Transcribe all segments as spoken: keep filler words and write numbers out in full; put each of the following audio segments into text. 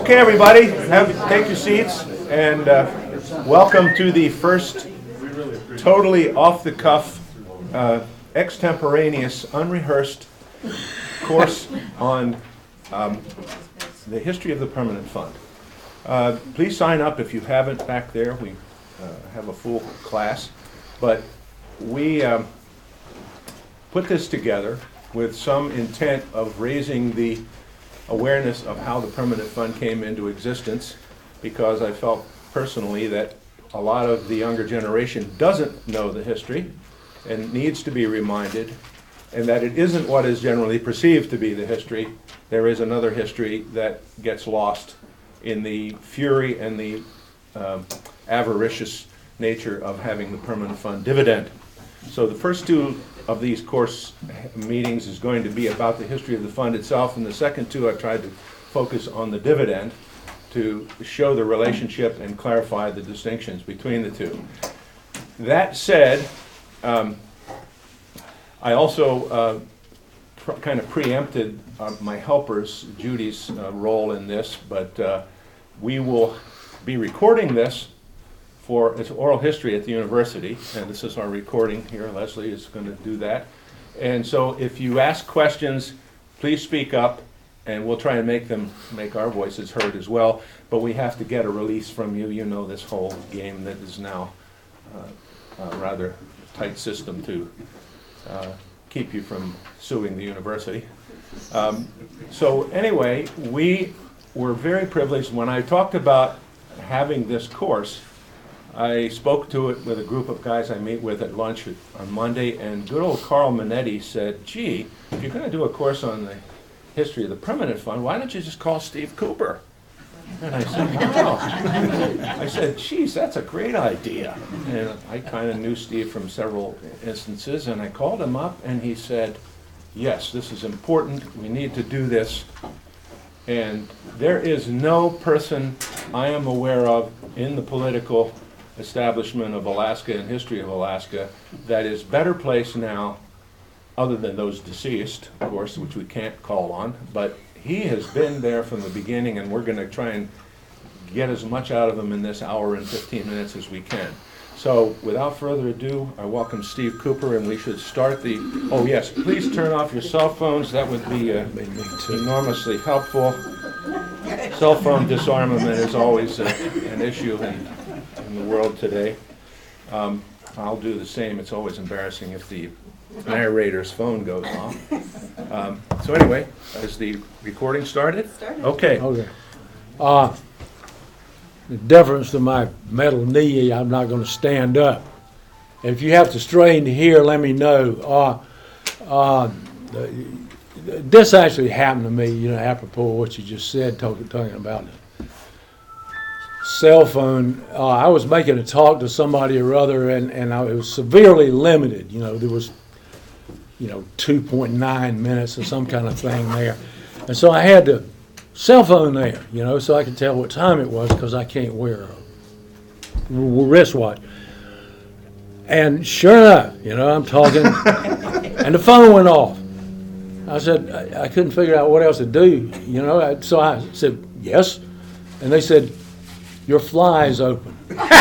Okay, everybody, have, take your seats, and uh, welcome to the first totally off-the-cuff, uh, extemporaneous, unrehearsed course on um, the history of the Permanent Fund. Uh, please sign up if you haven't back there. We uh, have a full class, but we um, put this together with some intent of raising the awareness of how the Permanent Fund came into existence, because I felt personally that a lot of the younger generation doesn't know the history and needs to be reminded, and that it isn't what is generally perceived to be the history. There is another history that gets lost in the fury and the um, avaricious nature of having the Permanent Fund dividend. So the first two of these course meetings is going to be about the history of the fund itself, and the second two I've tried to focus on the dividend to show the relationship and clarify the distinctions between the two. That said, um, I also uh, pr- kind of preempted uh, my helpers, Judy's uh, role in this, but uh, we will be recording this for its oral history at the university, and this is our recording here. Leslie is going to do that. And so if you ask questions, please speak up, and we'll try and make them, make our voices heard as well, but we have to get a release from you. You know this whole game that is now uh, a rather tight system to uh, keep you from suing the university. Um, so anyway, we were very privileged. When I talked about having this course, I spoke to it with a group of guys I meet with at lunch on Monday, and good old Carl Minetti said, gee, if you're going to do a course on the history of the Permanent Fund, why don't you just call Steve Cooper? And I said, wow. I said, geez, that's a great idea. And I kind of knew Steve from several instances, and I called him up, and he said, yes, this is important. We need to do this. And there is no person I am aware of in the political establishment of Alaska and history of Alaska that is better placed now, other than those deceased, of course, which we can't call on, but he has been there from the beginning, and we're going to try and get as much out of him in this hour and fifteen minutes as we can. So without further ado, I welcome Steve Cooper, and we should start the, oh yes, please turn off your cell phones. That would be uh, enormously helpful. Cell phone disarmament is always uh, an issue in, in the world today. Um, I'll do the same. It's always embarrassing if the narrator's phone goes off. Um, so anyway, has the recording started? Started. Okay. Okay. Uh, the difference to my metal knee, I'm not going to stand up. If you have to strain to hear, let me know. Uh, uh, this actually happened to me, you know, apropos of what you just said, talking, talking about the cell phone. Uh, I was making a talk to somebody or other, and, and I, it was severely limited. You know, there was, you know, two point nine minutes or some kind of thing there. And so I had the cell phone there, you know, so I could tell what time it was, because I can't wear a wristwatch. And sure enough, you know, I'm talking, and the phone went off. I said, I, I couldn't figure out what else to do, you know, I, so I said, yes. And they said, your fly's open.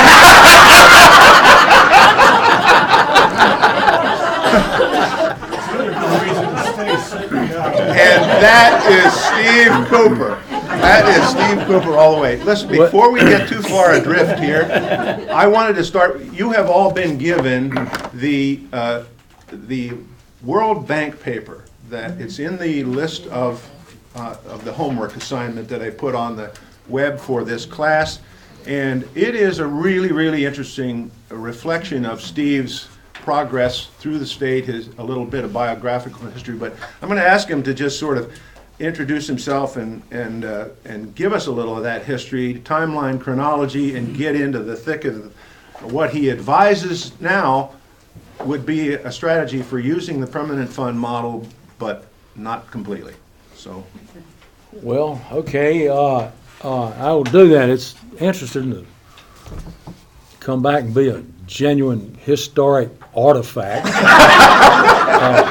And that is Steve Cooper. That is Steve Cooper all the way. Listen, before we get too far adrift here, I wanted to start. You have all been given the uh, the World Bank paper. That it's in the list of uh, of the homework assignment that I put on the web for this class, and it is a really, really interesting reflection of Steve's progress through the state, his a little bit of biographical history. But I'm going to ask him to just sort of introduce himself and and uh, and give us a little of that history, timeline, chronology, and get into the thick of what he advises now would be a strategy for using the Permanent Fund model, but not completely. So, Well, okay, uh, uh, I will do that. It's interesting to come back and be a genuine historic artifact.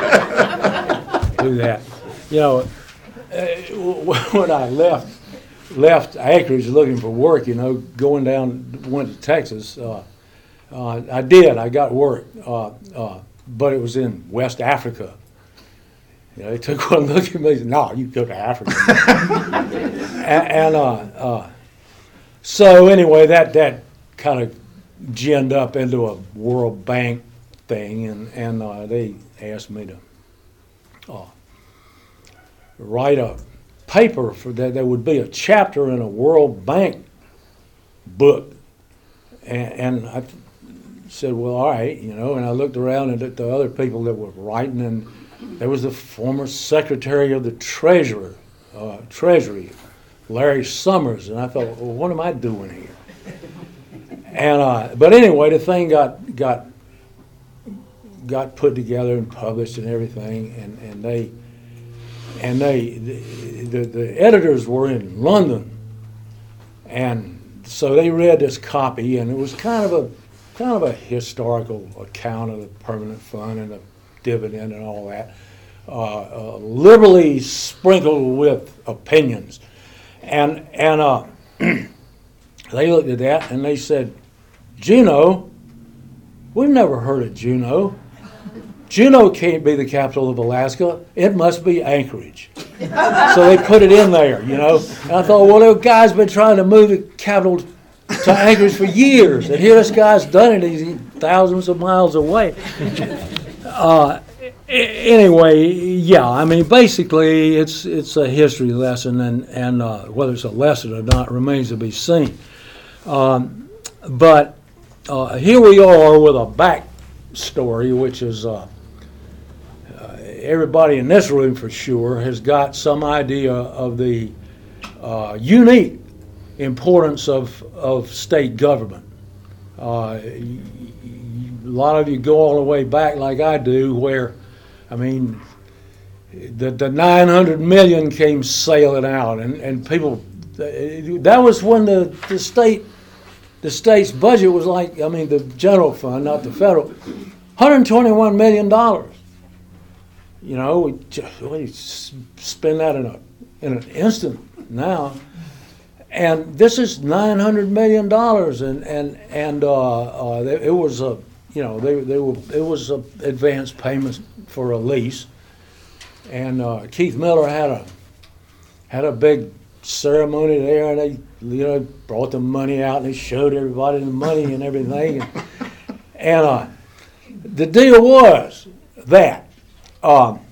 uh, do that. You know, uh, when I left left Anchorage looking for work, you know, going down, went to Texas. Uh, uh, I did. I got work, uh, uh, but it was in West Africa. You know, they took one look at me and said, "No, you go to Africa." and and uh, uh, so anyway, that that kind of ginned up into a World Bank thing, and and uh, they asked me to uh, write a paper for that. There would be a chapter in a World Bank book, and, and I said, "Well, all right," you know. And I looked around at the other people that were writing, and there was the former Secretary of the Treasurer, uh, Treasury, Larry Summers, and I thought, "Well, what am I doing here?" And uh, but anyway, the thing got got got put together and published and everything, and, and they and they the, the the editors were in London, and so they read this copy, and it was kind of a kind of a historical account of the permanent fund and the dividend and all that, uh, uh, liberally sprinkled with opinions, and and uh, they looked at that and they said, "Juneau, we've never heard of Juneau. Juneau can't be the capital of Alaska. It must be Anchorage." So they put it in there, you know. And I thought, well, the guy's been trying to move the capital to Anchorage for years, and here this guy's done it. He's thousands of miles away. Uh, anyway, yeah, I mean, basically, it's it's a history lesson, and and uh, whether it's a lesson or not remains to be seen. Um, but uh, here we are with a back story, which is uh, uh, everybody in this room for sure has got some idea of the uh, unique importance of of state government. Uh, a lot of you go all the way back like I do, where, I mean, the the nine hundred million came sailing out, and, and people, that was when the, the state, the state's budget was like, I mean, the general fund, not the federal, one hundred twenty-one million dollars. You know, we, just, we spend that in a in an instant now. And this is nine hundred million dollars, and and and uh, uh, it was a, you know, they they were it was a advance payments for a lease, and uh, Keith Miller had a had a big ceremony there, and they, you know, brought the money out and they showed everybody the money and everything, and, and uh, the deal was that um,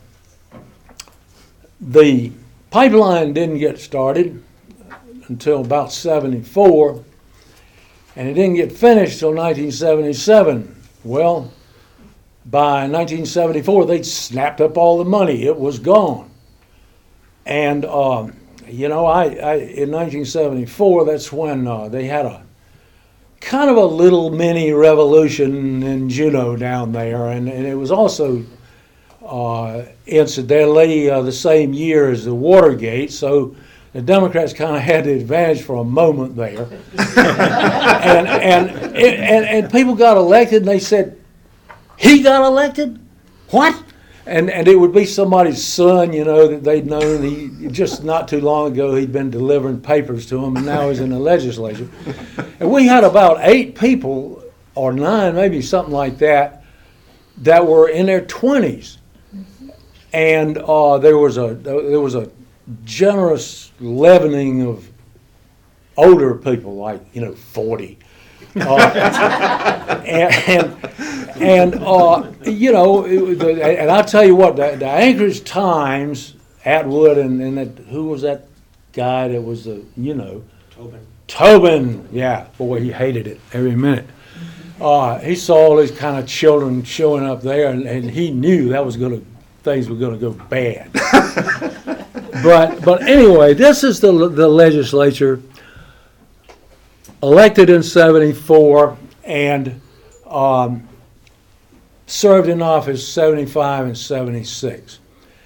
the pipeline didn't get started until about seventy-four, and it didn't get finished till nineteen seventy-seven. Well, by nineteen seventy-four, they'd snapped up all the money. It was gone. And, um, you know, I, I in nineteen seventy-four, that's when uh, they had a kind of a little mini revolution in Juneau down there, and, and it was also, uh, incidentally, uh, the same year as the Watergate, so the Democrats kind of had the advantage for a moment there, and, and and and people got elected, and they said, "He got elected? What?" And and it would be somebody's son, you know, that they'd known. He just not too long ago he'd been delivering papers to him, and now he's in the legislature. And we had about eight people, or nine, maybe something like that, that were in their twenties, and uh, there was a there was a generous leavening of older people, like, you know, forty, uh, and and, and uh, you know, it, the, and I'll tell you what, the, the Anchorage Times, Atwood, and, and that, who was that guy that was the, you know, Tobin. Tobin, yeah, boy, he hated it every minute. Uh, he saw all these kind of children showing up there, and, and he knew that was going to, things were going to go bad. But but anyway, this is the the legislature elected in seventy-four and um, served in office seventy-five and seventy-six.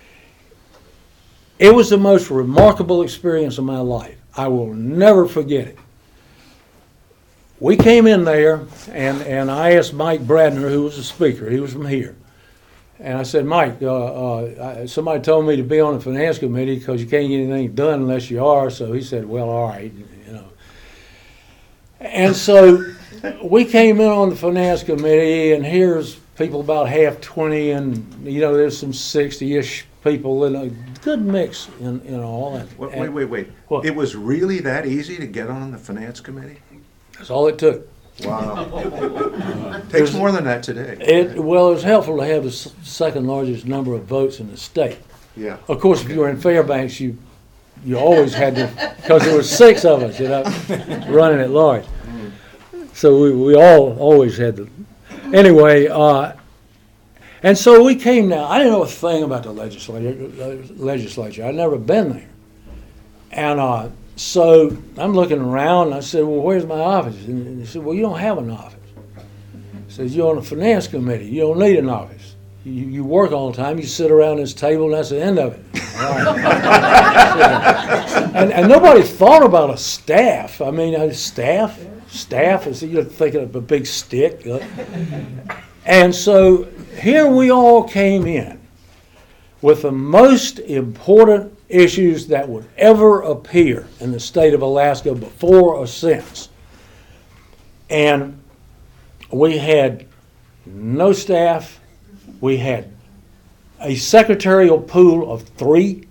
It was the most remarkable experience of my life. I will never forget it. We came in there, and, and I asked Mike Bradner, who was the speaker, he was from here, And I said, Mike, uh, uh, I, somebody told me to be on the finance committee because you can't get anything done unless you are. So he said, well, all right, you know. And so we came in on the finance committee, and here's people about half twenty, and you know, there's some sixty-ish people, and a good mix in, in all. And, Wait, and wait, wait, wait. What? It was really that easy to get on the finance committee? That's all it took. Wow. Takes more than that today. It, well, it was helpful to have the s- second largest number of votes in the state. Yeah. Of course, if you were in Fairbanks, you you always had to, because there were six of us, you know, running at large. So we, we all always had to. Anyway, uh, and so we came down. I didn't know a thing about the legislature. Legislature. I'd never been there, and uh, so I'm looking around. And I said, "Well, where's my office?" And they said, "Well, you don't have an office." I said, "You're on the finance committee. You don't need an office. You, you work all the time. You sit around this table, and that's the end of it." All right. and, and nobody thought about a staff. I mean, a staff, staff is you're thinking of a big stick. Uh, and so here we all came in with the most important issues that would ever appear in the state of Alaska before or since. And we had no staff. We had a secretarial pool of three,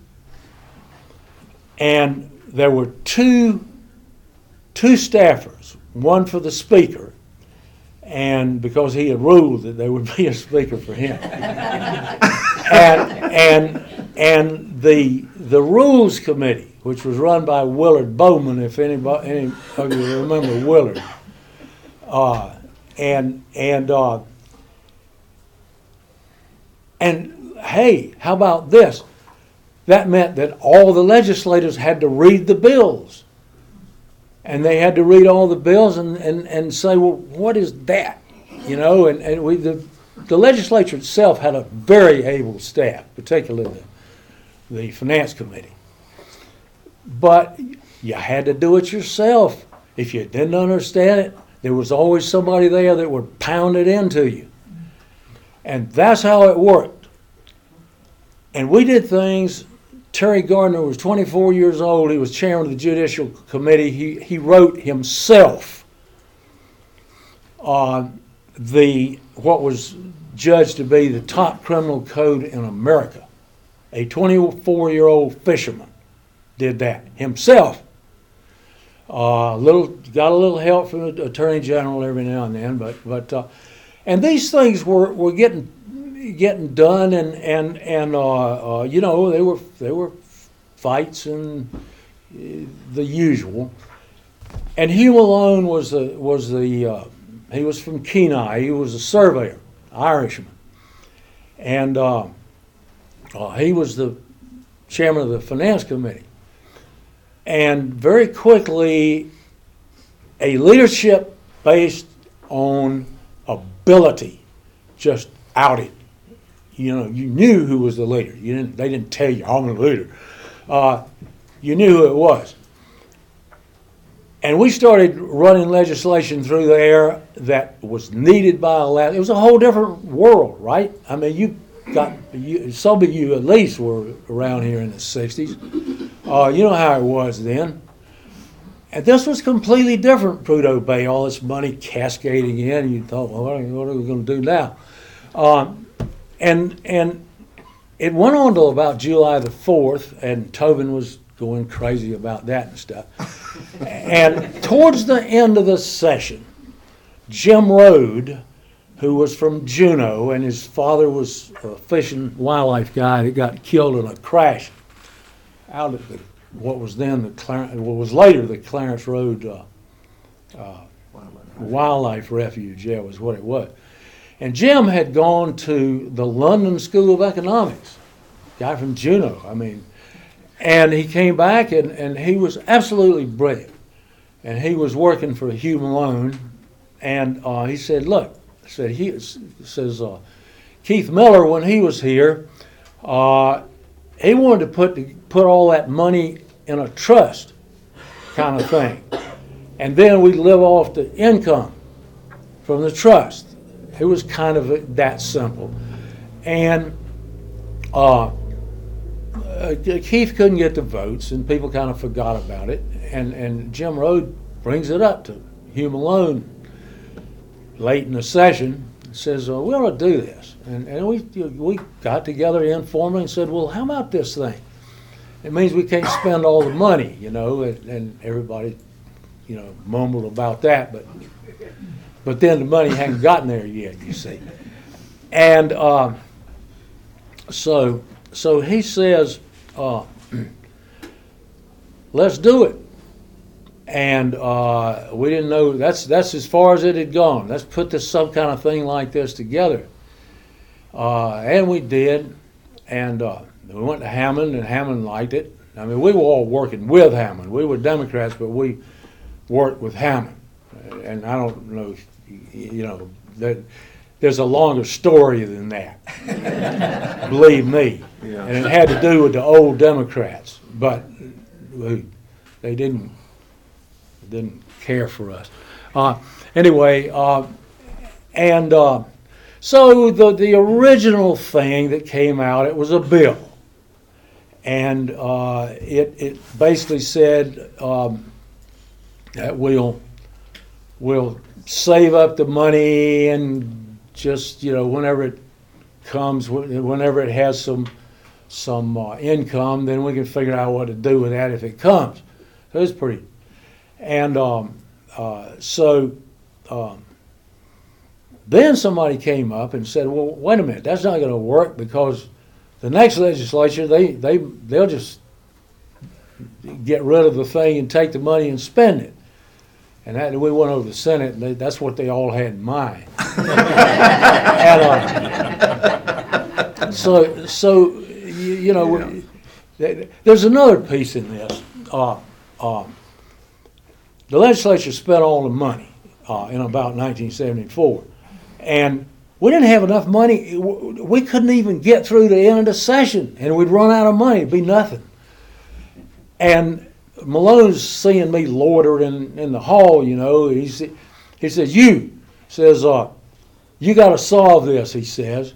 and there were two two staffers, one for the speaker, and because he had ruled that there would be a speaker for him, and and and the the rules committee, which was run by Willard Bowman, if anybody any of you remember Willard, uh, and and uh, and. Hey, how about this? That meant that all the legislators had to read the bills. And they had to read all the bills and, and, and say, well, what is that? You know, and, and we the, the legislature itself had a very able staff, particularly the, the finance committee. But you had to do it yourself. If you didn't understand it, there was always somebody there that would pound it into you. And that's how it worked. And we did things. Terry Gardner was twenty-four years old. He was chairman of the Judicial Committee. He, he wrote himself on the what was judged to be the top criminal code in America. A twenty-four-year-old fisherman did that himself. Uh, little got a little help from the Attorney General every now and then, but but uh, and these things were, were getting. getting done, and and and uh, uh, you know, they were they were fights and uh, the usual. And Hugh Malone was the was the uh, he was from Kenai. He was a surveyor, Irishman, and uh, uh, he was the chairman of the finance committee. And very quickly, a leadership based on ability just outed. You know, you knew who was the leader. You didn't. They didn't tell you, I'm the leader. Uh, you knew who it was. And we started running legislation through there that was needed by Alaska. It was a whole different world, right? I mean, you got you, some of you at least were around here in the sixties. Uh, you know how it was then. And this was completely different. Prudhoe Bay, all this money cascading in, and you thought, well, what are we going to do now? Um, And and it went on till about July the fourth, and Tobin was going crazy about that and stuff. And towards the end of the session, Jim Rode, who was from Juneau, and his father was a fish and wildlife guy that got killed in a crash out at the, what was then the Clarence, what was later the Clarence Road uh, uh, Wildlife Refuge, yeah, was what it was. And Jim had gone to the London School of Economics, guy from Juneau, I mean. And he came back, and, and he was absolutely brilliant. And he was working for Hugh Malone. And uh, he said, look, said he says uh, Keith Miller, when he was here, uh, he wanted to put, put all that money in a trust kind of thing. And then we'd live off the income from the trust. It was kind of that simple. And uh, uh, Keith couldn't get the votes, and people kind of forgot about it. And, and Jim Rode brings it up to Hugh Malone late in the session and says, well, we ought to do this. And, and we, we got together informally and said, well, how about this thing? It means we can't spend all the money, you know, and, and everybody, you know, mumbled about that. But but then the money hadn't gotten there yet, you see. And uh, so so he says, uh, let's do it. And uh, we didn't know, that's that's as far as it had gone. Let's put this some kind of thing like this together. Uh, and we did. And uh, we went to Hammond, and Hammond liked it. I mean, we were all working with Hammond. We were Democrats, but we worked with Hammond. And I don't know, if, you know, that there's a longer story than that. Believe me. Yeah. And it had to do with the old Democrats, but we, they didn't didn't care for us. Uh, anyway, uh, and uh, so the the original thing that came out, it was a bill. And uh, it it basically said um, that we'll we'll save up the money and just, you know, whenever it comes, whenever it has some some uh, income, then we can figure out what to do with that if it comes. So it's pretty. And um, uh, so um, then somebody came up and said, well, wait a minute, that's not going to work, because the next legislature, they, they, they'll just get rid of the thing and take the money and spend it. And that, we went over to the Senate, and they, that's what they all had in mind. and, uh, so, so you, you know, yeah. There's another piece in this. Uh, uh, the legislature spent all the money uh, in about nineteen seventy-four. And we didn't have enough money. We couldn't even get through the end of the session, and we'd run out of money. It'd be nothing. And Malone's seeing me loiter in, in the hall, you know. He, he says, you, says, uh, you got to solve this, he says.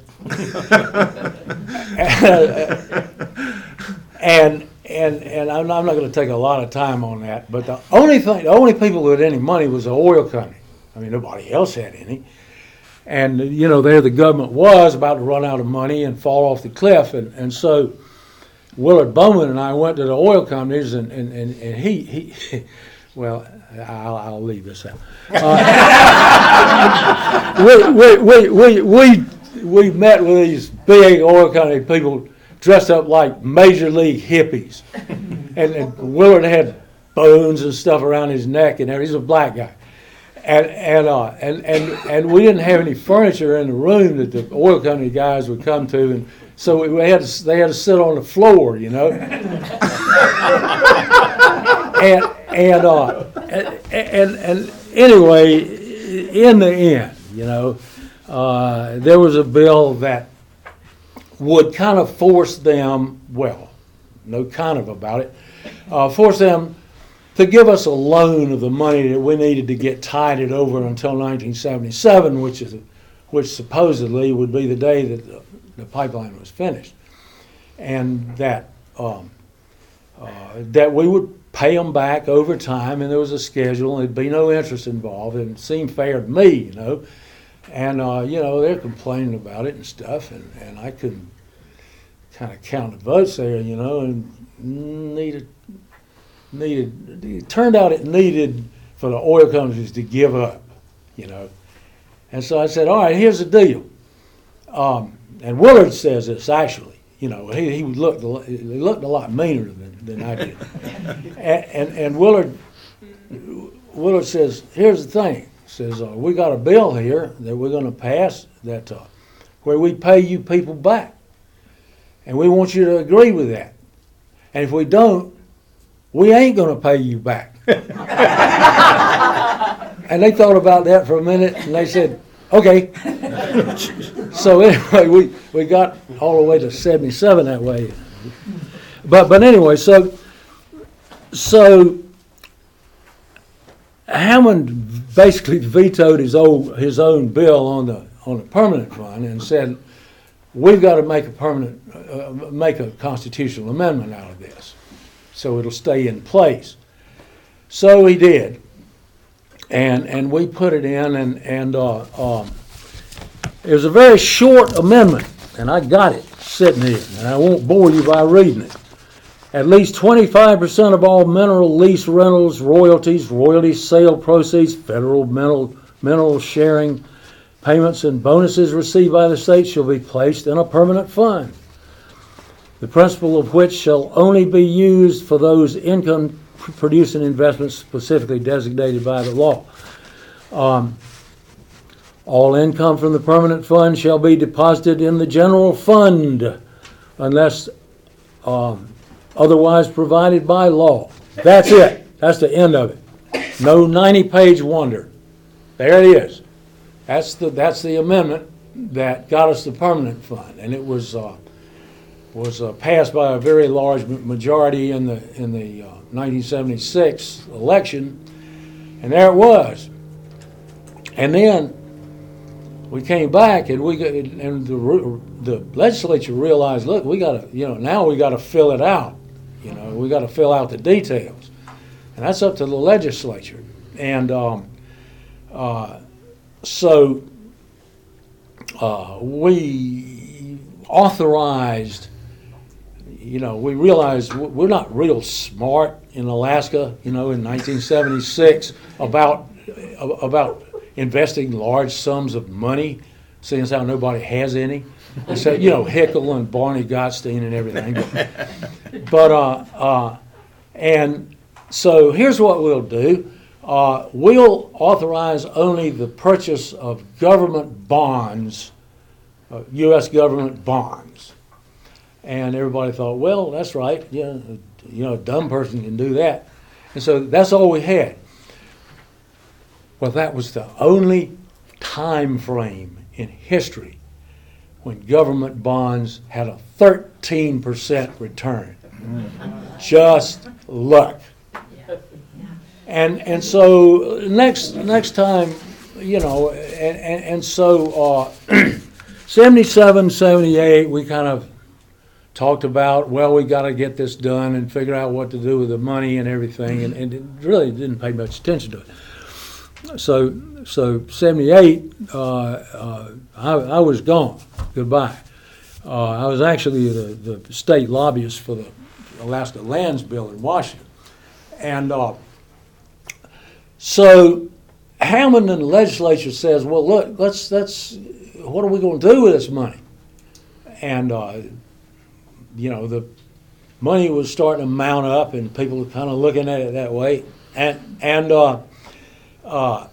and and and I'm not, I'm not going to take a lot of time on that, but the only thing, the only people who had any money was the oil company. I mean, nobody else had any. And, you know, there the government was about to run out of money and fall off the cliff. And, and so Willard Bowman and I went to the oil companies, and, and, and, and he, he, well, I'll, I'll leave this out. Uh, we, we, we, we, we, we met with these big oil company people dressed up like major league hippies. And, and Willard had bones and stuff around his neck, and everything. He's a black guy. And and, uh, and and and we didn't have any furniture in the room that the oil company guys would come to, and so we had to, they had to sit on the floor, you know. and and, uh, and and and anyway, in the end, you know, uh, there was a bill that would kind of force them, well, no kind of about it, uh, force them to give us a loan of the money that we needed to get tided over until nineteen seventy-seven, which is, which supposedly would be the day that the, the pipeline was finished, and that um, uh, that we would pay them back over time, and there was a schedule, and there'd be no interest involved, and it seemed fair to me, you know, and uh, you know, they're complaining about it and stuff, and, and I couldn't kind of count the votes there, you know, and needed. Needed. It turned out it needed for the oil companies to give up, you know. And so I said, all right, here's the deal. Um, and Willard says this, actually. You know, he, he looked a, he looked a lot meaner than, than I did. and, and, and Willard Willard says, here's the thing. He says, uh, we got a bill here that we're going to pass that uh, where we pay you people back. And we want you to agree with that. And if we don't, we ain't going to pay you back. And they thought about that for a minute, and they said, okay. So anyway, we, we got all the way to seventy-seven that way. But but anyway, so so Hammond basically vetoed his own his own bill on the on the permanent fund and said, we've got to make a permanent, uh, make a constitutional amendment out of this, so it'll stay in place. So he did, and and we put it in, and and uh, um, it was a very short amendment, and I got it sitting here, and I won't bore you by reading it. At least twenty-five percent of all mineral lease rentals, royalties, royalty sale proceeds, federal mineral, mineral sharing payments, and bonuses received by the state shall be placed in a permanent fund, the principal of which shall only be used for those income-producing investments specifically designated by the law. Um, all income from the permanent fund shall be deposited in the general fund unless um, otherwise provided by law. That's it. That's the end of it. No ninety-page wonder. There it is. That's the that's the amendment that got us the permanent fund, and it was uh, was uh, passed by a very large majority in the in the uh, nineteen seventy-six election, and there it was. And then we came back, and we got, and the the legislature realized, look, we got to you know now we got to fill it out, you know we got to fill out the details, and that's up to the legislature, and um, uh, so uh, we authorized. You know, we realized we're not real smart in Alaska, you know, in nineteen seventy-six about about investing large sums of money, seeing as how nobody has any. So, you know, Hickel and Barney Gottstein and everything. But, but uh, uh, and so here's what we'll do. Uh, we'll authorize only the purchase of government bonds, uh, U S government bonds. And everybody thought, well, that's right. Yeah, you know, a dumb person can do that. And so that's all we had. Well, that was the only time frame in history when government bonds had a thirteen percent return. Just luck. And and so next next time, you know, and, and, and so uh, seventy-seven, seventy-eight, we kind of talked about, well, we got to get this done and figure out what to do with the money and everything, and, and it really didn't pay much attention to it. So, so seventy-eight, uh, uh, I, I was gone. Goodbye. Uh, I was actually the, the state lobbyist for the Alaska Lands Bill in Washington, and uh, so Hammond and the legislature says, well, look, let's let's what are we going to do with this money? And uh, you know, the money was starting to mount up, and people were kind of looking at it that way. And and uh, uh,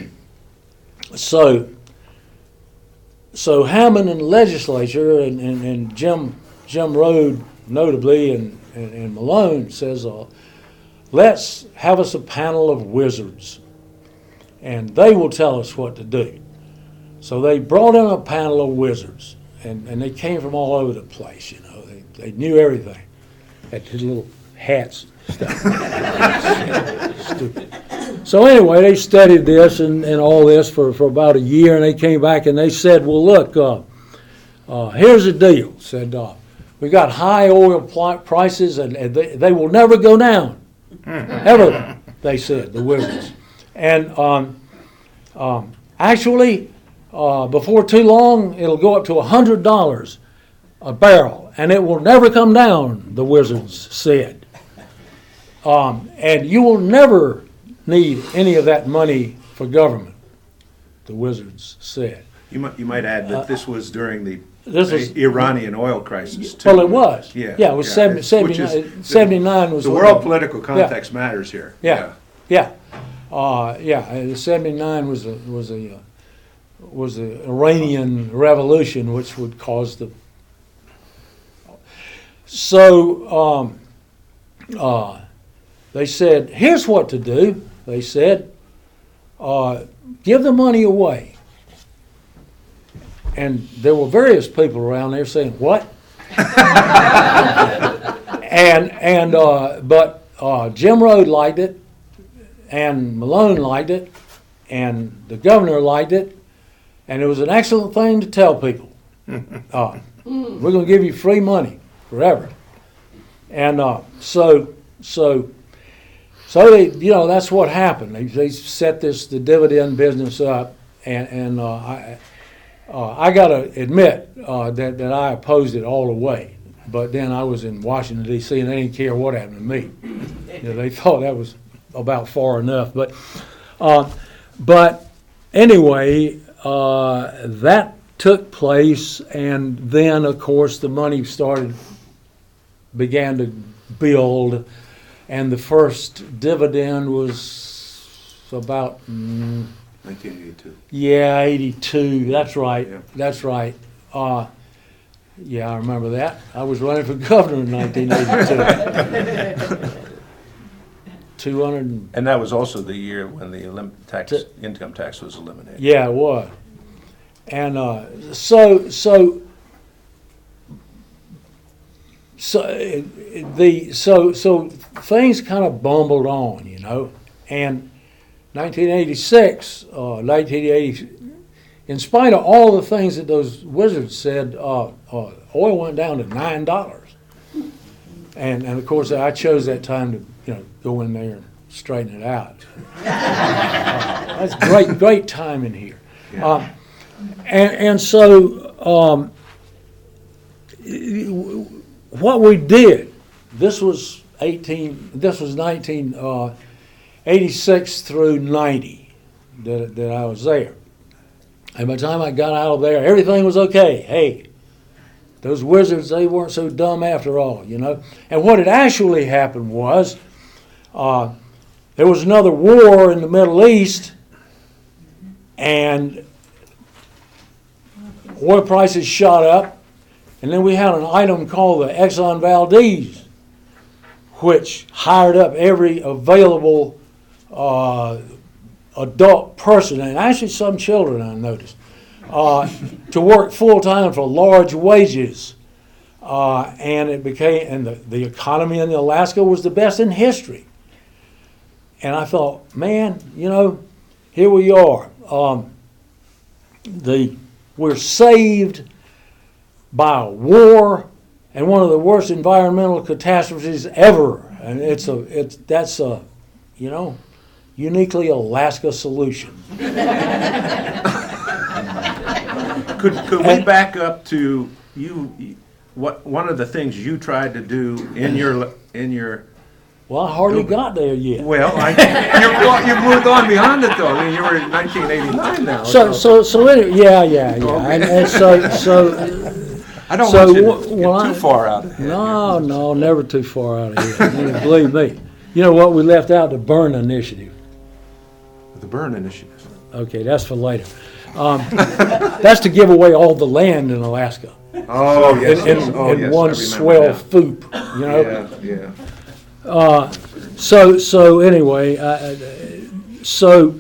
so so Hammond and the legislature and, and, and Jim Jim Rode notably and, and, and Malone says, uh, let's have us a panel of wizards, and they will tell us what to do. So they brought in a panel of wizards, and, and they came from all over the place, you know. They knew everything. Had his little hats and stuff. Stupid. So anyway, they studied this and, and all this for, for about a year, and they came back and they said, well, look, uh, uh, here's the deal. Said, uh, we got high oil pl- prices, and, and they, they will never go down. Ever, they said, the wizards. And um, um, actually, uh, before too long, it'll go up to one hundred dollars a barrel, and it will never come down, the wizards said. Um, and you will never need any of that money for government, the wizards said. You might, you might add that uh, this was during the this was, Iranian oil crisis, too. Well, it was. Yeah, yeah it was yeah, seventy, seventy-nine, seventy-nine was... The world political context yeah. matters here. Yeah, yeah. Yeah, uh, yeah. seventy-nine was a, was a, uh, was the Iranian Revolution, which would cause the... So um, uh, they said, here's what to do. They said, uh, give the money away. And there were various people around there saying, what? and and uh, But uh, Jim Rode liked it, and Malone liked it, and the governor liked it, and it was an excellent thing to tell people. Uh, We're going to give you free money forever. And uh, so, so, so they, you know, that's what happened. They, they set this the dividend business up, and and uh, I, uh, I got to admit uh, that that I opposed it all the way. But then I was in Washington D C and they didn't care what happened to me. You know, they thought that was about far enough. But, uh, but anyway, uh, that took place, and then of course the money started, began to build, and the first dividend was about mm, nineteen eighty-two. yeah, eighty-two. That's right. Yeah. That's right. Uh, yeah, I remember that. I was running for governor in nineteen eighty-two. Two hundred. And that was also the year when the elim- tax, T- income tax was eliminated. Yeah, it was. And uh, so, so, so it, it- the so so things kind of bumbled on, you know. And nineteen eighty-six, uh, nineteen eighty, in spite of all the things that those wizards said, uh, uh, oil went down to nine dollars. And and of course, I chose that time to you know go in there and straighten it out. uh, that's great, great time in here. Yeah. Um, and and so um, what we did, this was eighteen, this was nineteen eighty-six through ninety that that I was there. And by the time I got out of there, everything was okay. Hey, those wizards, they weren't so dumb after all, you know. And what had actually happened was uh, there was another war in the Middle East, and oil prices shot up, and then we had an item called the Exxon Valdez, which hired up every available uh, adult person, and actually some children I noticed, uh, to work full-time for large wages. Uh, and it became, and the, the economy in Alaska was the best in history. And I thought, man, you know, here we are. Um, the we're saved by a war and one of the worst environmental catastrophes ever. And it's a, it's that's a, you know, uniquely Alaska solution. Could could we back up to you? What one of the things you tried to do in your in your Well, I hardly got there yet. well, I, you've you've moved on beyond it though. I mean, you were in nineteen eighty-nine now. So, so, so, anyway, yeah, yeah, yeah. Okay. And, and so, so, I don't so want you to wh- get well, too I- far out ahead. no, no, never too far out of here. You know, believe me. You know what? We left out the Burn Initiative. The Burn Initiative. Okay, that's for later. Um, that's to give away all the land in Alaska Oh yes, in, yes. in, Oh, in yes, I one remember swell now. foop. You know. Yeah, yeah. So, so anyway, uh, so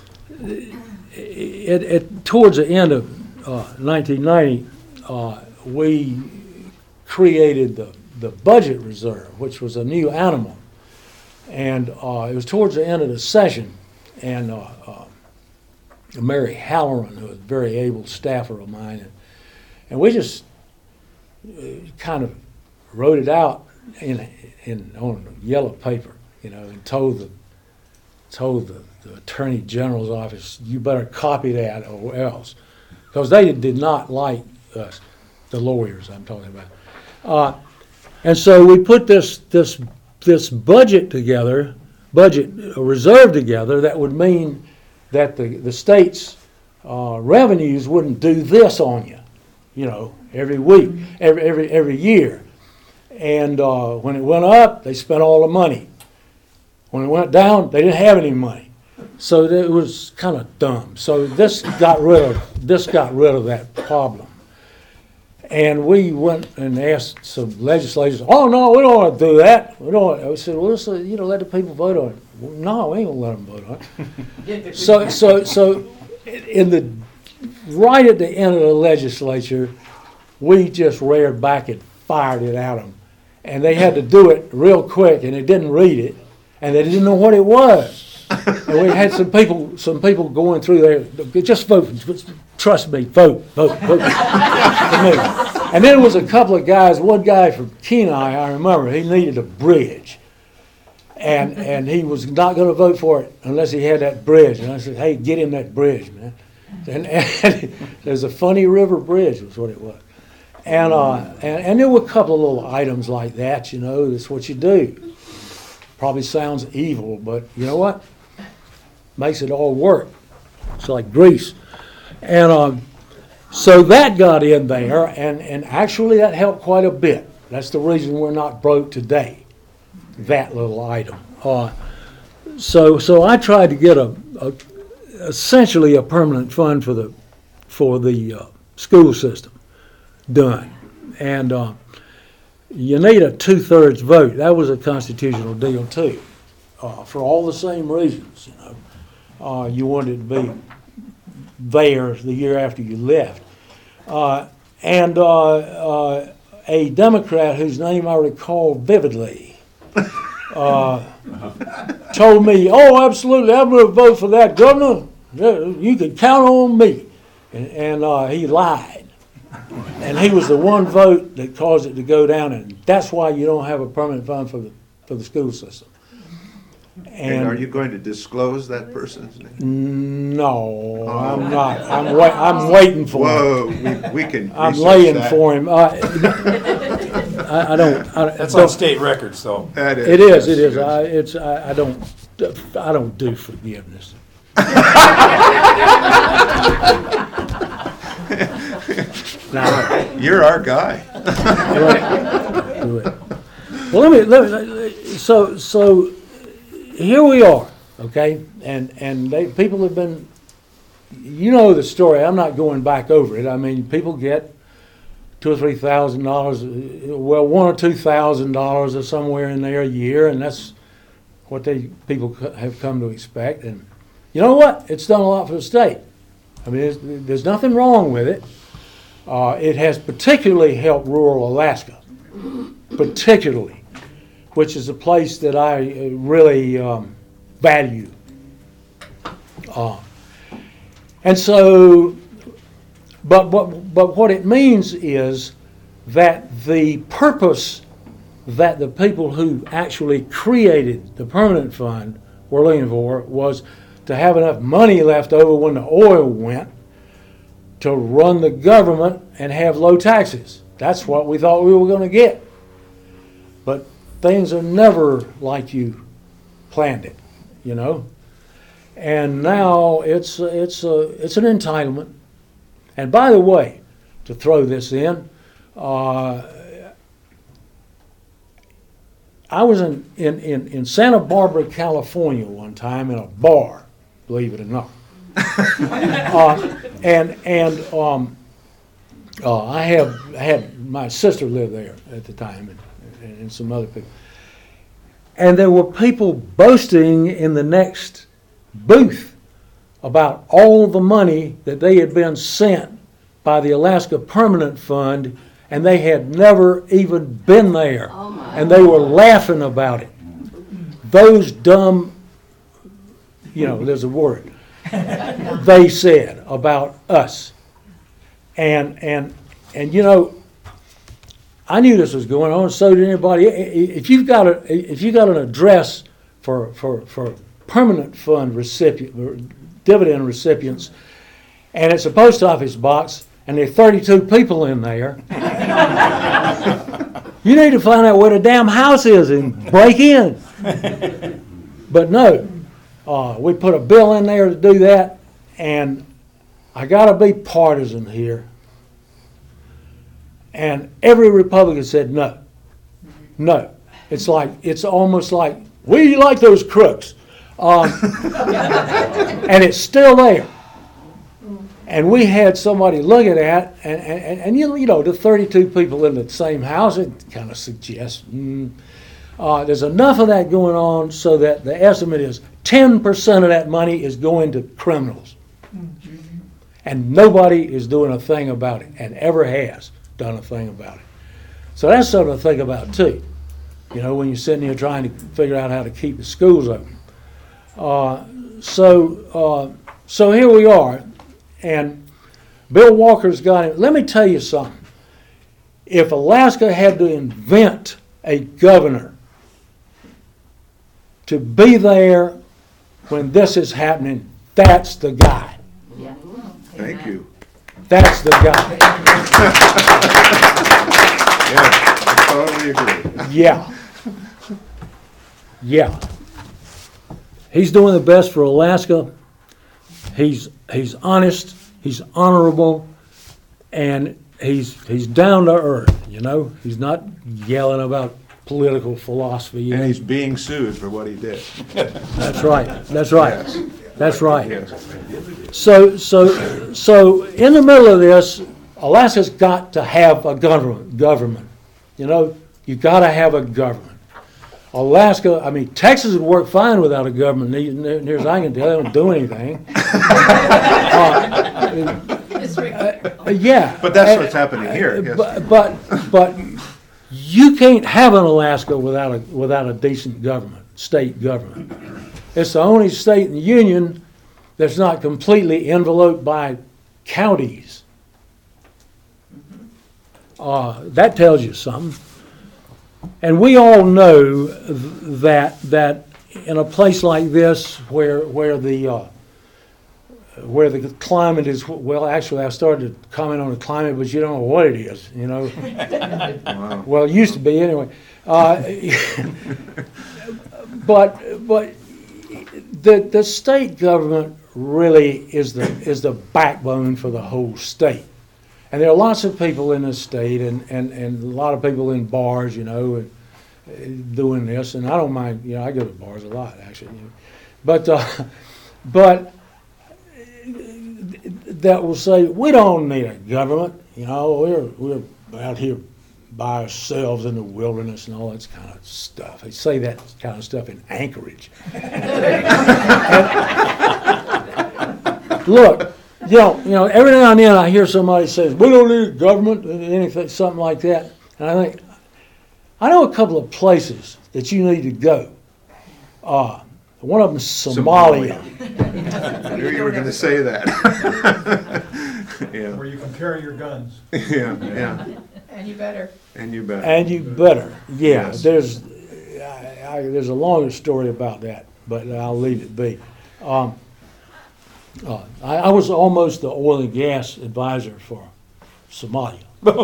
it, it, towards the end of uh, nineteen ninety, uh, we created the, the budget reserve, which was a new animal. And uh, it was towards the end of the session, and uh, uh, Mary Halloran, who was a very able staffer of mine, and, and we just uh, kind of wrote it out in, in on yellow paper, you know, and told the told the, the Attorney General's office, you better copy that or else, because they did not like us, the lawyers I'm talking about. Uh, and so we put this this this budget together, budget uh, reserve together that would mean that the the state's uh, revenues wouldn't do this on you, you know, every week, every every every year. And uh, when it went up, they spent all the money. When it went down, they didn't have any money. So it was kind of dumb. So this got rid of this got rid of that problem. And we went and asked some legislators, oh, no, we don't want to do that. We don't want, we said, well, let's, uh, you know, let the people vote on it. Well, no, we ain't going to let them vote on it. so, so, so in the, right at the end of the legislature, we just reared back and fired it at them. And they had to do it real quick, and they didn't read it, and they didn't know what it was. And we had some people, some people going through there. Just vote. Trust me, vote, vote, vote for me. And then there was a couple of guys, one guy from Kenai, I remember, he needed a bridge. And and he was not going to vote for it unless he had that bridge. And I said, hey, get him that bridge, man. And, and there's a Funny River Bridge, was what it was. And, uh, and and there were a couple of little items like that, you know, that's what you do. Probably sounds evil, but you know what? Makes it all work. It's like grease. And um, so that got in there, and, and actually that helped quite a bit. That's the reason we're not broke today. That little item. Uh, so so I tried to get a, a essentially a permanent fund for the for the uh, school system done, and uh, you need a two-thirds vote. That was a constitutional deal too, uh, for all the same reasons. You know, uh, you wanted to be there the year after you left, uh, and uh, uh, a Democrat whose name I recall vividly. Uh, told me, oh, absolutely, I'm going to vote for that governor. You can count on me. And, and uh, he lied. And he was the one vote that caused it to go down. And that's why you don't have a permanent fund for the, for the school system. And, and are you going to disclose that person's name? No, oh. I'm not. I'm, wa- I'm waiting for Whoa, him. Whoa, we, we can I'm laying that. for him. Uh, I, I don't. I, That's don't, on state records, though. That is, It is. yes, It is. yes. I, it's. I, I don't. I don't do forgiveness. Now, you're our guy. Do it. Well, let me. Let me so so. Here we are. Okay, and and they, people have been. You know the story. I'm not going back over it. I mean, people get two or three thousand dollars. Well, one or two thousand dollars or somewhere in there a year, and that's what they people have come to expect. And you know what? It's done a lot for the state. I mean, there's, there's nothing wrong with it. Uh, it has particularly helped rural Alaska, particularly, which is a place that I really um, value. Uh, and so, but, but, but what it means is that the purpose that the people who actually created the permanent fund were looking for was to have enough money left over when the oil went to run the government and have low taxes. That's what we thought we were going to get. But things are never like you planned it, you know. And now it's it's a, it's an entitlement. And by the way, to throw this in, uh, I was in, in, in, in Santa Barbara, California one time in a bar, believe it or not. uh, and and um, uh, I have had my sister live there at the time, and, and some other people. And there were people boasting in the next booth about all the money that they had been sent by the Alaska Permanent Fund, and they had never even been there. Oh and they were laughing about it. Those dumb, you know, there's a word, they said about us. And, and, and you know, I knew this was going on, so did anybody. If you've got a, if you got an address for, for, for permanent fund recipient, dividend recipients, and it's a post office box, and there are thirty-two people in there, you need to find out where the damn house is and break in. But no, uh, we put a bill in there to do that, and I got to be partisan here. And every Republican said no, no. It's like it's almost like we like those crooks, um, and it's still there. And we had somebody look at that, and, and, and you, you know, the thirty-two people in the same house, it kind of suggests mm, uh, there's enough of that going on so that the estimate is ten percent of that money is going to criminals. Mm-hmm. And nobody is doing a thing about it, and ever has done a thing about it. So that's something to think about too, you know, when you're sitting here trying to figure out how to keep the schools open. Uh, so, uh, so here we are. And Bill Walker's got it. Let me tell you something. if Alaska had to invent a governor to be there when this is happening, that's the guy. Yeah. Thank you. That's the guy. Yeah, I totally agree. Yeah. Yeah. He's doing the best for Alaska. He's he's honest, he's honorable, and he's he's down to earth, you know? He's not yelling about political philosophy. And he's being sued for what he did. That's right. That's right. Yes. That's right. Yes. So so so in the middle of this, Alaska's got to have a government government. You know, you gotta have a government. Alaska, I mean, Texas would work fine without a government. Near near as I can tell, they don't do anything. uh, uh, yeah. But that's what's happening here. Yes. But, but but you can't have an Alaska without a without a decent government, state government. It's the only state in the union that's not completely enveloped by counties. Uh, that tells you something. And we all know that that in a place like this, where where the uh, where the climate is, well, actually, I started to comment on the climate, but you don't know what it is, you know. Wow. Well, it used to be anyway. Uh, but but the the state government really is the is the backbone for the whole state. And there are lots of people in the state, and, and, and a lot of people in bars, you know, and, uh, doing this. And I don't mind, you know, I go to bars a lot, actually. You know. But uh, but that will say, we don't need a government, you know, we're we're out here by ourselves in the wilderness and all that kind of stuff. They say that kind of stuff in Anchorage. And, look. You know, you know, every now and then I hear somebody say, we don't need a government, anything, something like that. And I think, I know a couple of places that you need to go. Uh, one of them is Somalia. Somalia. I knew you were going to say that. Yeah. Where you can carry your guns. Yeah, yeah. And you better. And you bet. And you better. Yeah, Yes. there's I, I, there's a longer story about that, but I'll leave it be. Um, uh, I, I was almost the oil and gas advisor for Somalia.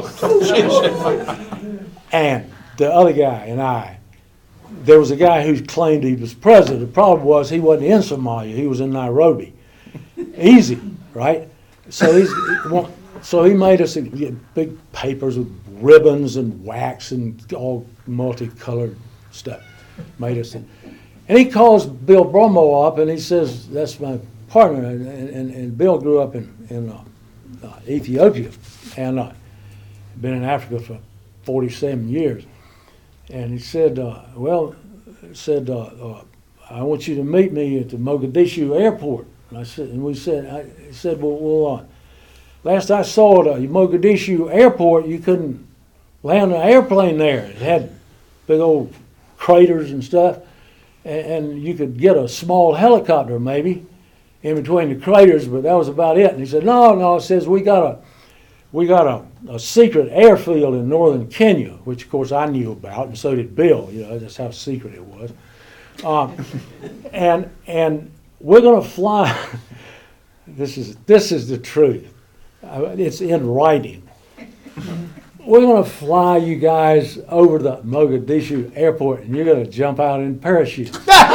And the other guy and I, there was a guy who claimed he was president. The problem was he wasn't in Somalia. He was in Nairobi. Easy, right? So he's, so he made us big papers with ribbons and wax and all multicolored stuff. Made us, and he calls Bill Brumbo up and he says, "That's my partner." And, and, and Bill grew up in in uh, uh, Ethiopia and uh, been in Africa for forty-seven years. And he said, uh, "Well," said, uh, uh, "I want you to meet me at the Mogadishu airport." And I said, and we said, I said, "Well, well uh, last I saw the Mogadishu airport, you couldn't land an airplane there. It had big old craters and stuff, and, and you could get a small helicopter maybe in between the craters, but that was about it." And he said, "No, no," it says, we got a we got a, a secret airfield in northern Kenya," which of course I knew about, and so did Bill. You know, that's how secret it was. Um, and and we're going to fly. This is this is the truth. Uh, it's in writing. We're going to fly you guys over the Mogadishu airport, and you're going to jump out in parachutes.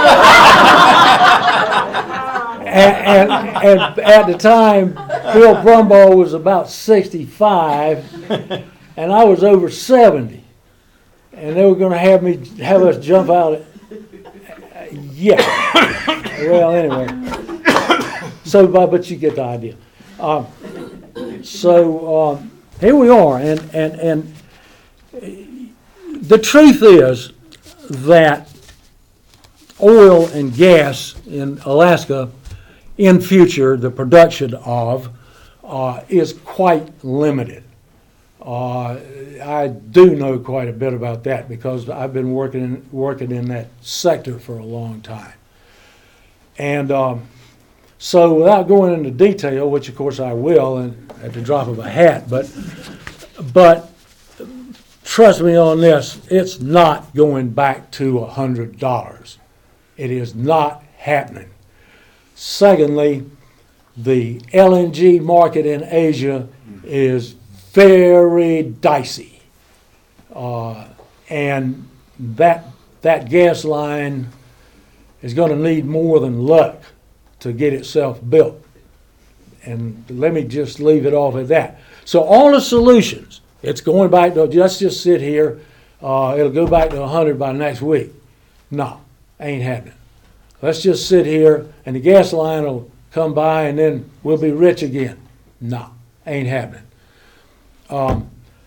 and, and, and at the time, Bill Brumbo was about sixty-five, and I was over seventy, and they were going to have me have us jump out. At, yeah. Well, anyway. So, but you get the idea. Um, so. Um, Here we are, and, and, and the truth is that oil and gas in Alaska, in future, the production of, uh, is quite limited. Uh, I do know quite a bit about that because I've been working in, working in that sector for a long time. And um, so without going into detail, which of course I will, and at the drop of a hat, but but trust me on this, it's not going back to one hundred dollars. It is not happening. Secondly, the L N G market in Asia is very dicey. Uh, and that, that gas line is going to need more than luck to get itself built. And let me just leave it off at that. So all the solutions, it's going back to, let's just sit here, uh, it'll go back to one hundred by next week. No, ain't happening. Let's just sit here and the gas line will come by and then we'll be rich again. No, ain't happening. Um,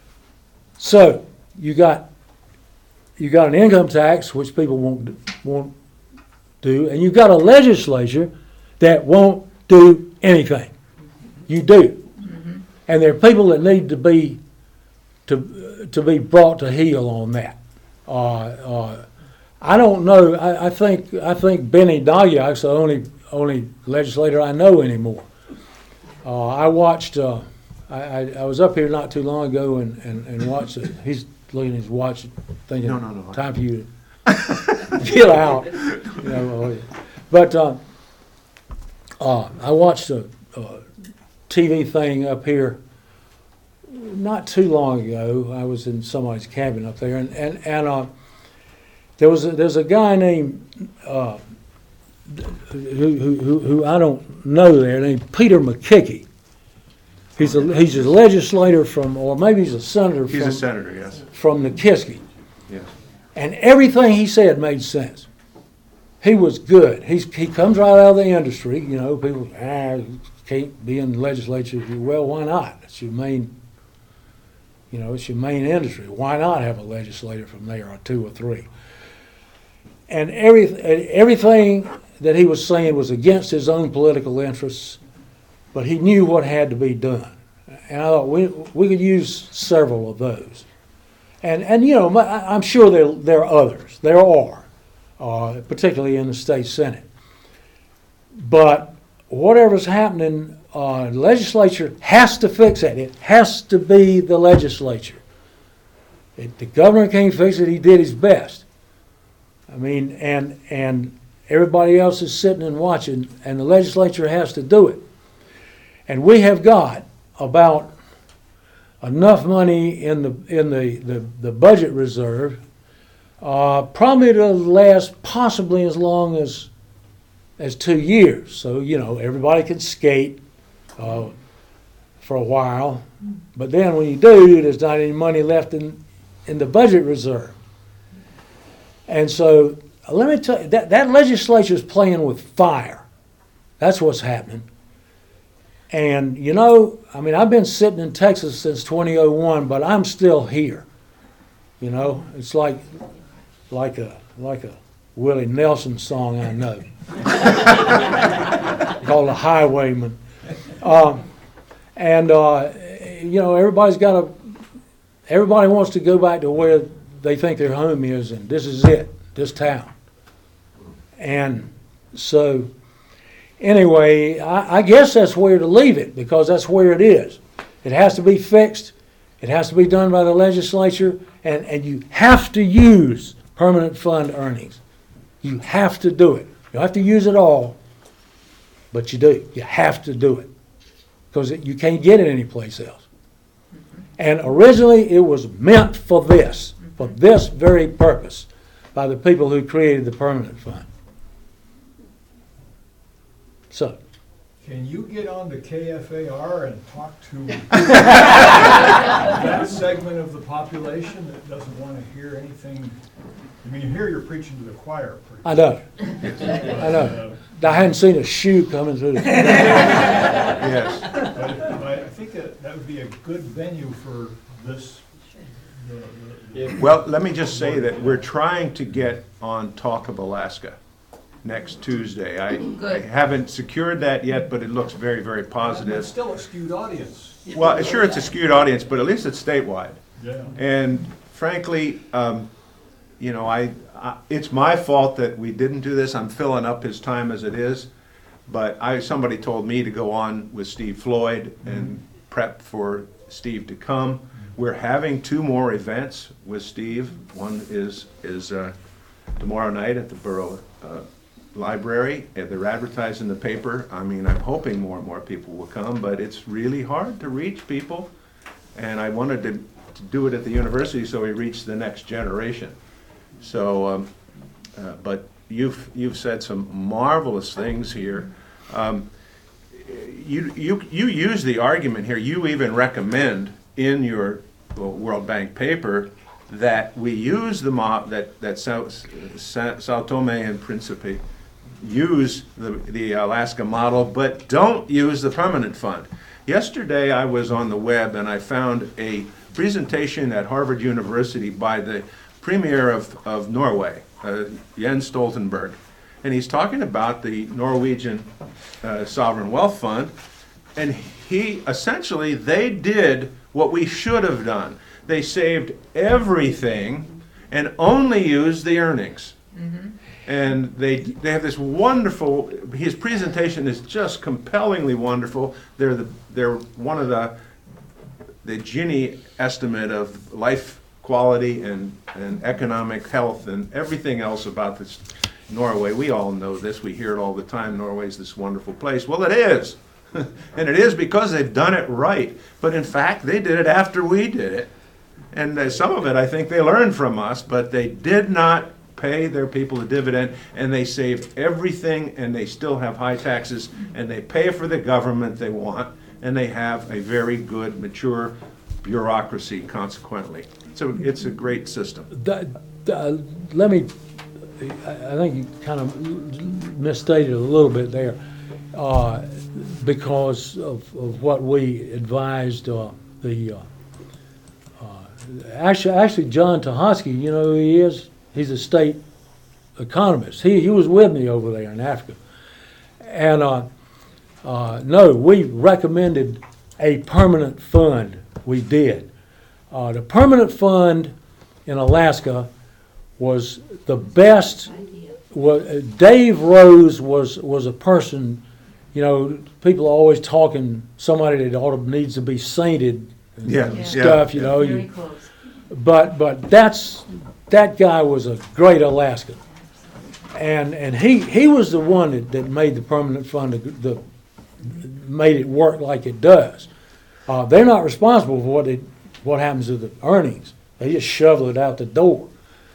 so you got you got an income tax, which people won't won't do, and you've got a legislature that won't do anything. You do, mm-hmm. And there are people that need to be to to be brought to heel on that. Uh, uh, I don't know. I, I think I think Benny Dalyak's the only only legislator I know anymore. Uh, I watched. Uh, I, I, I was up here not too long ago and, and, and watched it. He's looking at his watch, thinking, No, no, no. time for you to get out. You know, but uh, uh, I watched a, a T V thing up here not too long ago. I was in somebody's cabin up there, and and and uh, there was a, there's a guy named uh, who, who who I don't know there named Peter McKickey. He's a he's a legislator from, or maybe he's a senator. He's from, a senator, yes. From Nikiski. Yes. And everything he said made sense. He was good. He's he comes right out of the industry. You know, people ah can't be in the legislature. Well, why not? It's your main. You know, it's your main industry. Why not have a legislator from there, or two or three? And every everything that he was saying was against his own political interests. But he knew what had to be done, and I thought we we could use several of those, and and you know I'm sure there there are others. There are, uh, particularly in the state senate. But whatever's happening, uh, the legislature has to fix that. It has to be the legislature. If the governor can't fix it, he did his best. I mean, and and everybody else is sitting and watching, and the legislature has to do it. And we have got about enough money in the in the, the, the budget reserve, uh, probably to last possibly as long as as two years. So you know everybody can skate uh, for a while, but then when you do, there's not any money left in in the budget reserve. And so let me tell you that that legislature is playing with fire. That's what's happening. And, you know, I mean, I've been sitting in Texas since two thousand one, but I'm still here. You know, it's like like a like a Willie Nelson song I know called The Highwayman. Um, and, uh, you know, everybody's got a, everybody wants to go back to where they think their home is, and this is it, this town. And so... Anyway, I, I guess that's where to leave it, because that's where it is. It has to be fixed. It has to be done by the legislature, and, and you have to use permanent fund earnings. You have to do it. You don't have to use it all, but you do. You have to do it, because it, you can't get it anyplace else. And originally it was meant for this, for this very purpose, by the people who created the permanent fund. So, can you get on to K F A R and talk to that segment of the population that doesn't want to hear anything? I mean, here you're preaching to the choir. I know. I know. I hadn't seen a shoe coming through the Yes. But, but I think that that would be a good venue for this. The, the, the Well, let me just say that we're trying to get on Talk of Alaska next Tuesday. I, I haven't secured that yet, but it looks very, very It's positive. still a skewed audience. Well, sure, it's a skewed audience, but at least it's statewide. Yeah. And frankly, um, you know, I, I it's my fault that we didn't do this. I'm filling up his time as it is, but I somebody told me to go on with Steve Floyd and prep for Steve to come. we're having two more events with Steve. One is is uh, tomorrow night at the Borough uh, Library, and they're advertised in the paper. I mean, I'm hoping more and more people will come, but it's really hard to reach people. And I wanted to, to do it at the university so we reach the next generation. So, um, uh, but you've you've said some marvelous things here. Um, you you you use the argument here. You even recommend in your World Bank paper that we use the mo that that Sao, Sao Tome and Principe use the, the Alaska model, but don't use the permanent fund. Yesterday I was on the web and I found a presentation at Harvard University by the Premier of, of Norway, uh, Jens Stoltenberg, and he's talking about the Norwegian uh, Sovereign Wealth Fund, and he essentially, they did what we should have done. They saved everything and only used the earnings. Mm-hmm. And they they have this wonderful, his presentation is just compellingly wonderful. They're the they're one of the the Gini estimate of life quality and, and economic health and everything else about this Norway. We all know this, we hear it all the time, Norway's this wonderful place. Well, it is. And it is because they've done it right. But in fact, they did it after we did it. And uh, some of it I think they learned from us, but they did not pay their people a dividend, and they saved everything, and they still have high taxes, and they pay for the government they want, and they have a very good, mature bureaucracy consequently. So it's a great system. That, uh, let me, I I think you kind of misstated a little bit there, uh, because of, of what we advised uh, the, uh, uh, actually, actually John Tahosky, you know who he is? He's a state economist. He, he was with me over there in Africa. And uh, uh, no, we recommended a permanent fund. We did. Uh, the permanent fund in Alaska was the best. Was, Dave Rose was, was a person, you know, people are always talking, somebody that ought to, needs to be sainted and Yeah, stuff, yeah, you know. Very You, close. but but that's that guy was a great Alaskan, and and he he was the one that, that made the permanent fund the, the made it work like it does. Uh, they're not responsible for what it what happens to the earnings. They just shovel it out the door.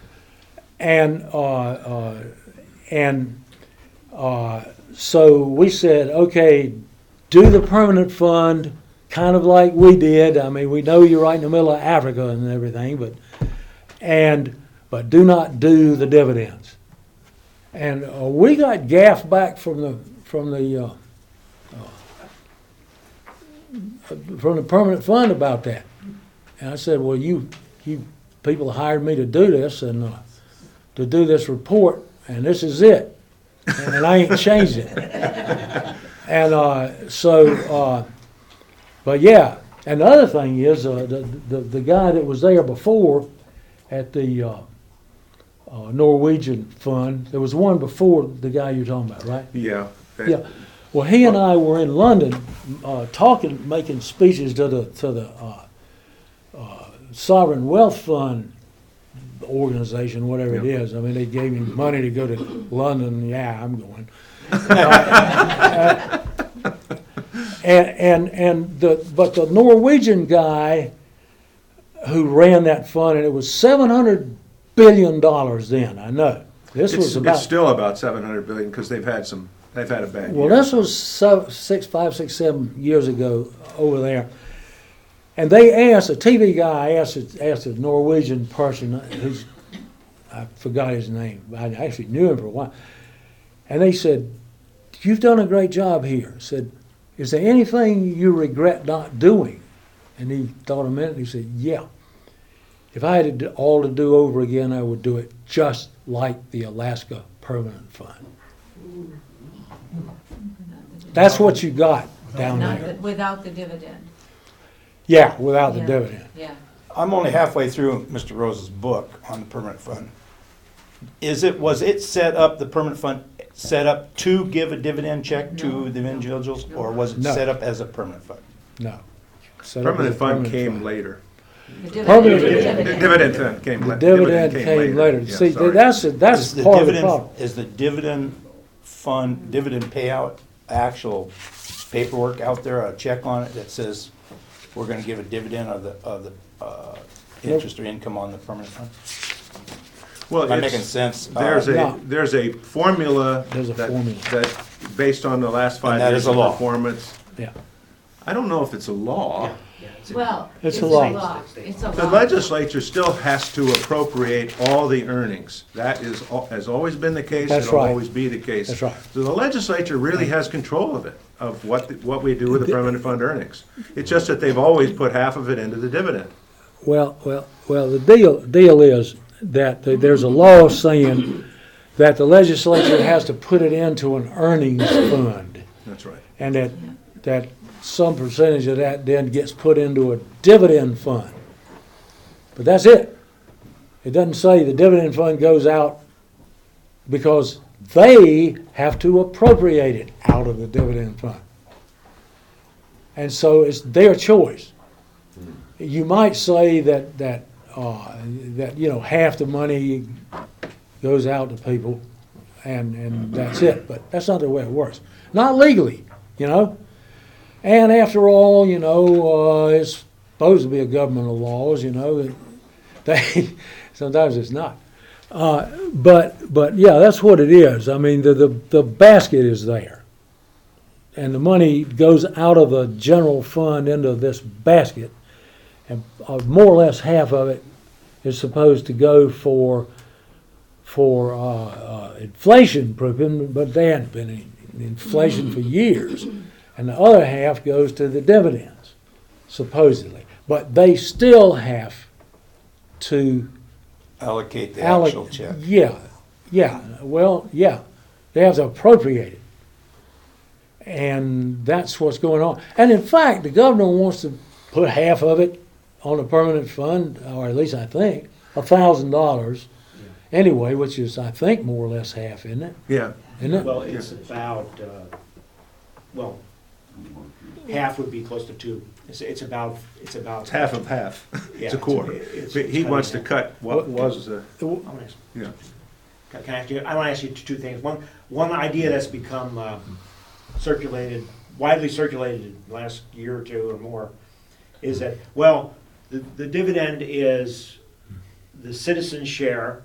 And uh, uh, and uh, so we said, okay, do the permanent fund. Kind of like we did. I mean, we know you're right in the middle of Africa and everything, but and but do not do the dividends. And uh, we got gaff back from the from the uh, uh, from the permanent fund about that. And I said, well, you you people hired me to do this and uh, to do this report, and this is it, and I ain't changed it. And uh, so. Uh, But yeah, and the other thing is uh, the, the the guy that was there before at the uh, uh, Norwegian fund, there was one before the guy you're talking about, right? Yeah. Yeah. Well, he and I were in London uh, talking, making speeches to the to the uh, uh, Sovereign Wealth Fund organization, whatever it Yeah. is. I mean, they gave me money to go to London. Yeah, I'm going. Uh, And and and the but the Norwegian guy who ran that fund, and it was seven hundred billion dollars then. I know this It's, was about it's still about seven hundred billion because they've had some, they've had a bad well, year. this was so, six, five, six, seven years ago over there, and they asked a T V guy asked asked a Norwegian person who's I forgot his name. I actually knew him for a while, and they said, "You've done a great job here." Said. Is there anything you regret not doing? And he thought a minute and he said, yeah. If I had it all to do over again, I would do it just like the Alaska Permanent Fund. That's what you got down Not there. the, without the dividend. Yeah, without the Yeah. dividend. Yeah. I'm only halfway through Mister Rose's book on the permanent fund. Is it, was it set up, the permanent fund, set up to give a dividend check to No. the individuals, or was it No. set up as a permanent fund? No. Set up Permanent as a fund permanent came fund. later. Permanent- The dividend fund came The la- dividend came later. Yeah, See, sorry. that's, Is that's the part of the dividend, problem. is the dividend fund, dividend payout, actual paperwork out there, a check on it that says we're gonna give a dividend of the, of the, uh, interest or income on the permanent fund? Well, Am I it's- making sense? There's Uh, a, No. there's a formula. There's a that- formula. That, based on the last five that years is a of law. performance. Yeah. I don't know if it's a law. Well, It's it's a a law. law. It's a The law. legislature still has to appropriate all the earnings. That is, al- has always been the case. That's It'll right. always be the case. That's right. So the legislature really has control of it, of what, the- what we do with the permanent fund earnings. It's just that they've always put half of it into the dividend. Well, well, well, the deal, deal is that th- there's a law saying that the legislature has to put it into an earnings fund, That's right. and that, that some percentage of that then gets put into a dividend fund. But that's it. It doesn't say the dividend fund goes out because they have to appropriate it out of the dividend fund. And so it's their choice. You might say that, that, uh, that, you know, half the money goes out to people and, and that's it, but that's not the way it works. Not legally, you know? And after all, you know, uh, it's supposed to be a government of laws, you know, and they, sometimes it's not. Uh, but, but yeah, that's what it is. I mean, the, the, the basket is there. And the money goes out of the general fund into this basket. And uh, more or less half of it is supposed to go for, for, uh, uh, inflation proofing, but there hadn't been any inflation for years. And the other half goes to the dividends, supposedly. But they still have to Allocate the alloc- actual check. Yeah, yeah, well, yeah. They have to appropriate it. And that's what's going on. And in fact, the governor wants to put half of it on a permanent fund, or at least I think, a thousand dollars anyway, which is, I think, more or less half, isn't it? Yeah. Isn't it? Well, it's about, uh, well, half would be close to two. It's, it's about, it's about. It's half of half. It's Yeah, a quarter. it's- But he it's wants to cutting cut what was, uh, I wanna ask- yeah. Can can I ask you, I want to ask you two things. One, one idea that's become uh, circulated, widely circulated in the last year or two or more, is that, well, the, the dividend is the citizen's share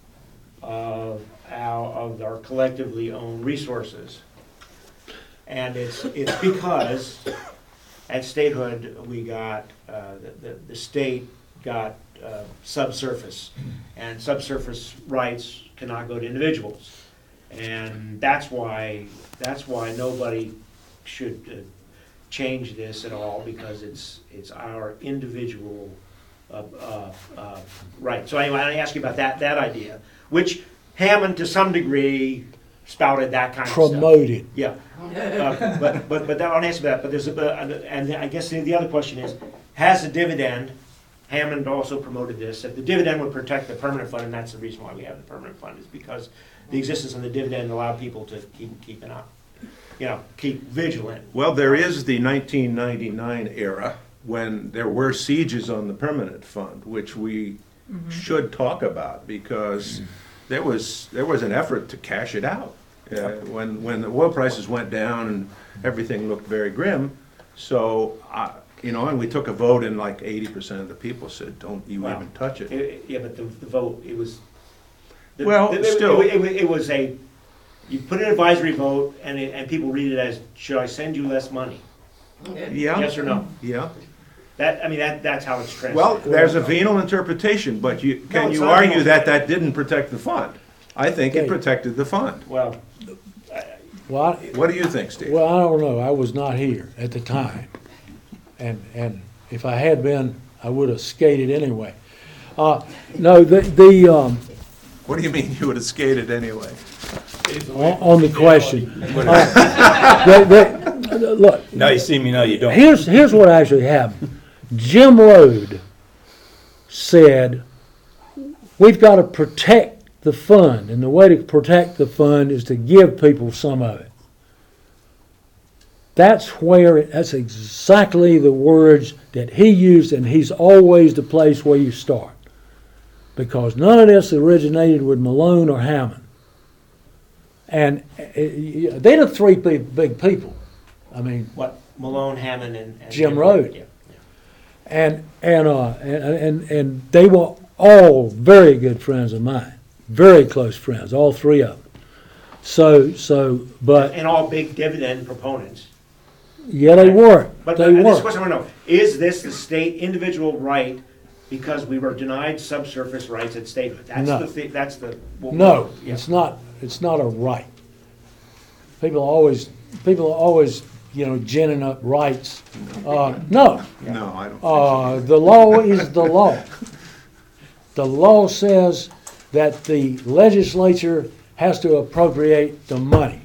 of our, of our collectively owned resources. And it's, it's because at statehood, we got, uh, the, the- the state got uh, subsurface, and subsurface rights cannot go to individuals. And that's why, that's why nobody should uh, change this at all, because it's, it's our individual uh, uh, uh, right. So anyway, I ask you about that, that idea, which Hammond to some degree spouted that kind of stuff. Promoted. Yeah, uh, but, but, but that, I'll answer that, but there's a, but, and I guess the, the other question is, has the dividend, Hammond also promoted this, that the dividend would protect the permanent fund, and that's the reason why we have the permanent fund, is because the existence of the dividend allowed people to keep, keep it up, you know, keep vigilant. Well, there is the nineteen ninety-nine era when there were sieges on the permanent fund, which we should talk about, because there was, there was an effort to cash it out. Uh, when, when the oil prices went down and everything looked very grim. So, uh, you know, and we took a vote and like eighty percent of the people said, don't you Wow. even touch it. It- Yeah, but the, the vote, it was. the- Well, it- it- still. It, it- it was a, you put an advisory vote, and it, and people read it as, should I send you less money? Yeah, Yes or no? yeah. That, I mean, that, that's how it's translated. Well, there's a venal interpretation, but you, No, can it's you not argue venal. that that didn't protect the fund? I think it Okay. protected the fund. Well, Well, I, What do you think, Steve? well, I don't know. I was not here at the time. And, and if I had been, I would have skated anyway. Uh, no, the, the, um, What do you mean you would have skated anyway? on, on the question. Uh, they- they- Look, Now you see me, now you don't. here's, here's what actually happened. Jim Rode said, we've got to protect the fund, and the way to protect the fund is to give people some of it. That's where, it, that's exactly the words that he used, and he's always the place where you start. Because none of this originated with Malone or Hammond. And uh, they're the three big, big people. I mean, What, Malone, Hammond, and. and Jim Rhodes. Yeah, yeah. and and uh, and, and and they were all very good friends of mine, very close friends, all three of them. So so, but And all big dividend proponents. yeah, they were. But They the- this were. question I want to know, is this the state individual right because we were denied subsurface rights at statehood? That's No. the, thi- that's the. what- No, yeah. it's not. It's not a right. People always people are always you know ginning up rights. Uh, no. No, I don't think Uh, the law is the law. The law says that the legislature has to appropriate the money.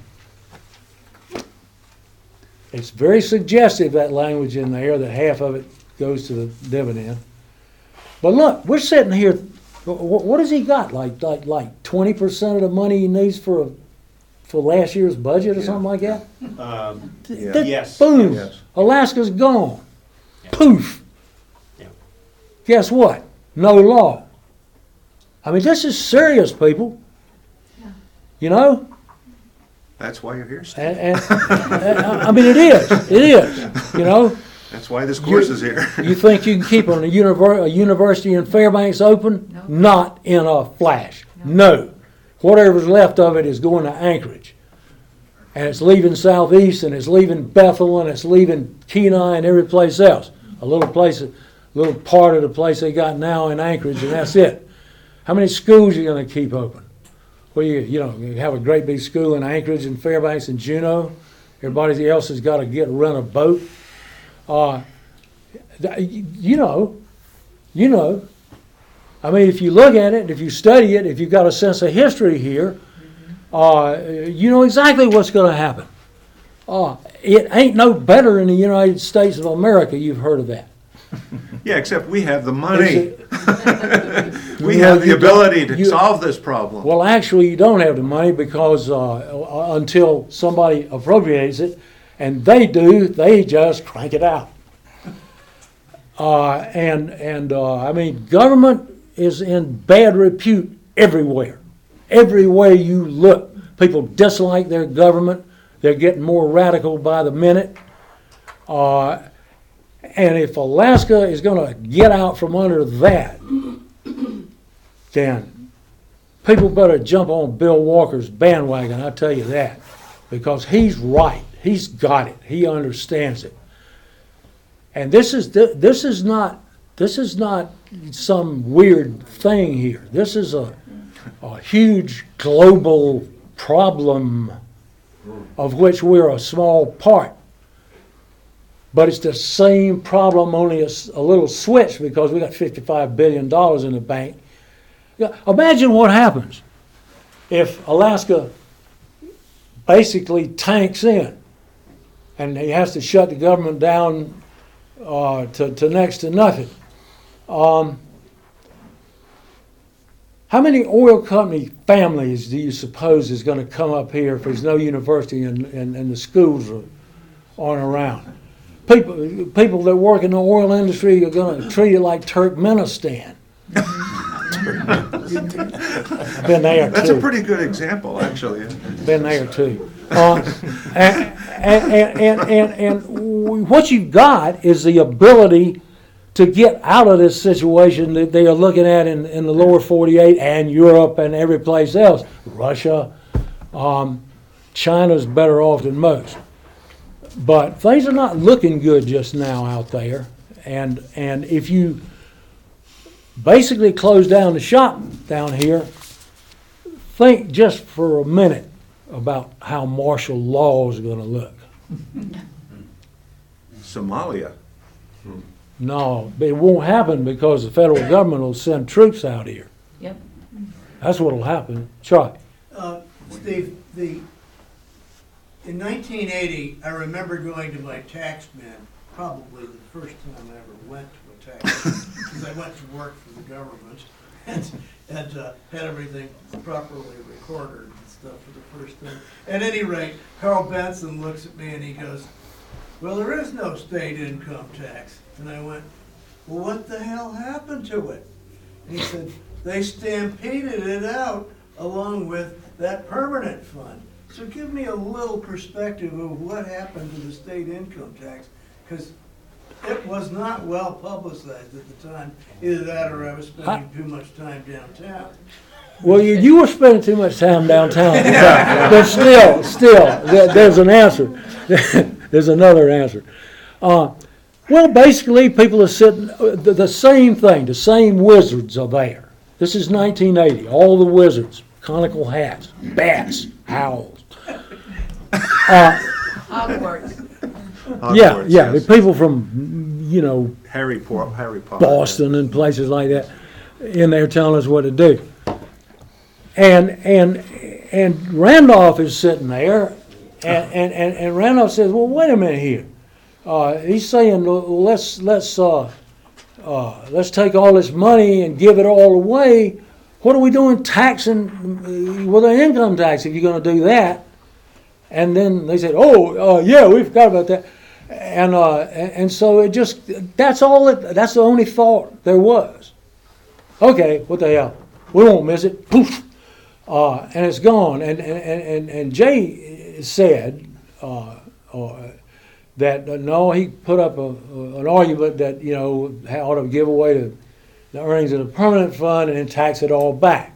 It's very suggestive, that language in there, that half of it goes to the dividend. But look, we're sitting here, wh- wh- what has he got? Like, like, like twenty percent of the money he needs for, a- for last year's budget or Yeah. something like that? Um, Yeah. That- Yes. Boom. Yes. Alaska's gone. Yeah. Poof. Yeah. Guess what? No law. I mean, this is serious, people. You know? That's why you're here, Steve. And, and, and I mean, it is. It is. You know? That's why this course is here. You think you can keep a, univer- a university in Fairbanks open? No. Not in a flash. No. Whatever's left of it is going to Anchorage. And it's leaving Southeast, and it's leaving Bethel, and it's leaving Kenai, and every place else. A little place, a little part of the place they got now in Anchorage, and that's it. How many schools are you going to keep open? Well, you, you know, you have a great big school in Anchorage and Fairbanks and Juneau. Everybody else has got to get rent a boat. Uh, th- you know, you know. I mean, if you look at it, if you study it, if you've got a sense of history here, uh, you know exactly what's going to happen. Uh, it ain't no better in the United States of America. You've heard of that. Yeah, except we have the money. Is it- We Well, have the you don't- ability to you- solve this problem. Well, actually, you don't have the money because uh, until somebody appropriates it, and they do, they just crank it out. Uh, and and uh, I mean, government is in bad repute everywhere. Everywhere you look, people dislike their government. They're getting more radical by the minute. Uh, and if Alaska is going to get out from under that, then people better jump on Bill Walker's bandwagon, I tell you that, because he's right. He's got it. He understands it. And this is this is not this is not some weird thing here. This is a a huge global problem of which we're a small part. But it's the same problem, only a, s- a little switch, because we got fifty-five billion dollars in the bank. Yeah, imagine what happens if Alaska basically tanks in and he has to shut the government down uh, to, to next to nothing. Um, how many oil company families do you suppose is going to come up here if there's no university and, and, and the schools are, aren't around? People, people that work in the oil industry are going to treat it like Turkmenistan. I've been there That's too. a pretty good example, actually. Been there too. Uh, and, and, and, and, and what you've got is the ability to get out of this situation that they are looking at in, in the lower forty-eight and Europe and every place else. Russia, um, China's better off than most. But things are not looking good just now out there. And, and if you basically close down the shop down here, think just for a minute about how martial law is going to look. Somalia. No, it won't happen because the federal government will send troops out here. Yep. That's what will happen. Charlie? Uh, Steve, the, in nineteen eighty, I remember going to my tax man, probably the first time I ever went to a tax man, because I went to work for the government and, and uh, had everything properly recorded and stuff for the first time. At any rate, Carl Benson looks at me and he goes, well, there is no state income tax. And I went, well, what the hell happened to it? And he said, they stampeded it out along with that permanent fund. So give me a little perspective of what happened to the state income tax, because it was not well publicized at the time. Either that or I was spending too much time downtown. Well, you, you were spending too much time downtown. But still, still, there, there's an answer. There's another answer. Uh, well, basically, people are sitting, the, the same thing, the same wizards are there. This is nineteen eighty, all the wizards, conical hats, bats, owls. Uh, Hogwarts. yeah, Hogwarts, yeah, the yes. people from, you know, Harry Potter, Harry Potter. Boston and places like that in there telling us what to do. And and and Randolph is sitting there, and, and, and, and Randolph says, well, wait a minute here. Uh, he's saying, well, let's let's uh, uh, let's take all this money and give it all away. What are we doing taxing with an income tax if you're going to do that? And then they said, oh, uh, yeah, we forgot about that. And, uh, and and so it just, that's all, it, that's the only thought there was. Okay, what the hell? We won't miss it. Poof. Uh, and it's gone. And, and, and, and Jay said uh, uh, that, uh, no, he put up a, a, an argument that, you know, ought to give away the, the earnings of the permanent fund and then tax it all back.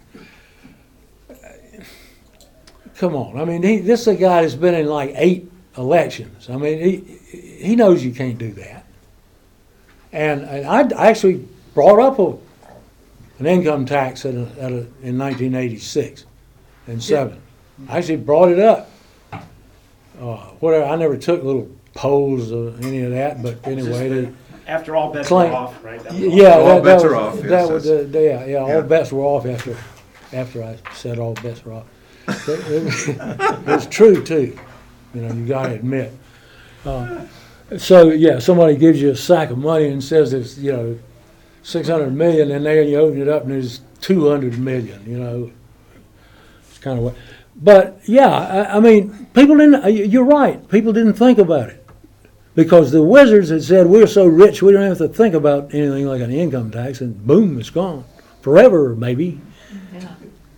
Come on. I mean, he, this is a guy that's been in like eight elections. I mean, he he knows you can't do that. And, and I actually brought up a, an income tax at a, at a, in nineteen eighty-six and seven. I actually brought it up. Uh, whatever. I never took little polls or any of that, but anyway. They, After all bets Claim- were off, right? That was all. yeah, All that, that bets was, are off, yes, that was, uh, yeah, yeah, all yeah. bets were off after after I said all bets were off. But it, was, it was true too. You know, you got to admit. Uh, so yeah, somebody gives you a sack of money and says it's, you know, six hundred million, and then you open it up and there's two hundred million. You know, it's kind of what. But yeah, I, I mean, people didn't. You're right. People didn't think about it because the wizards had said we're so rich we don't have to think about anything like an income tax, and boom, it's gone forever, maybe. Yeah.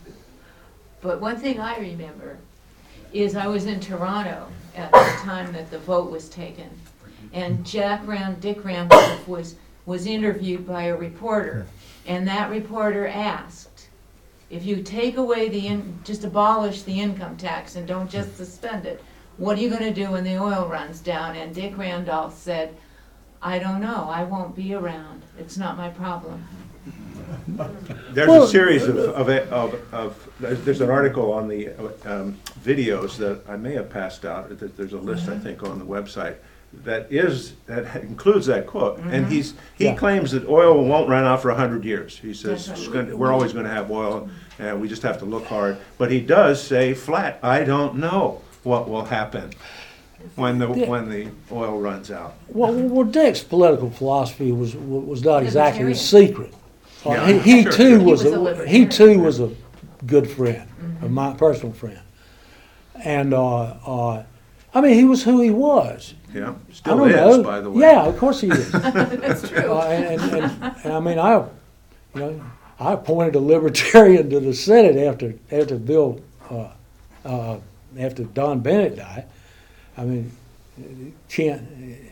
But one thing I remember is I was in Toronto at the time that the vote was taken, and Jack Ram, Dick Randolph was, was interviewed by a reporter, and that reporter asked, if you take away the, in, just abolish the income tax and don't just suspend it, what are you going to do when the oil runs down? And Dick Randolph said, I don't know, I won't be around, it's not my problem. There's Well- a series of, of, of, of, there's there's an article on the um, videos that I may have passed out. There- There's a list, I think, on the website that is, that includes that quote. And he's, he Yeah. claims that oil won't run out for a hundred years. He says, That's it's right. gonna- we're always gonna have oil, and we just have to look hard. But he does say flat, I don't know what will happen when the, when the oil runs out. Well, well, Dick's political philosophy was was not exactly a Libertarian. secret. Uh, Yeah, he he sure, too sure. was, He was a a, he libertarian. too was a good friend, a my personal friend, and uh, uh, I mean he was who he was. Yeah, I still don't is, know. by the way. Yeah, of course he is. That's true. Uh, and, and, and, and I mean, I, you know, I appointed a libertarian to the Senate after after Bill, uh, uh, after Don Bennett died. I mean, can't.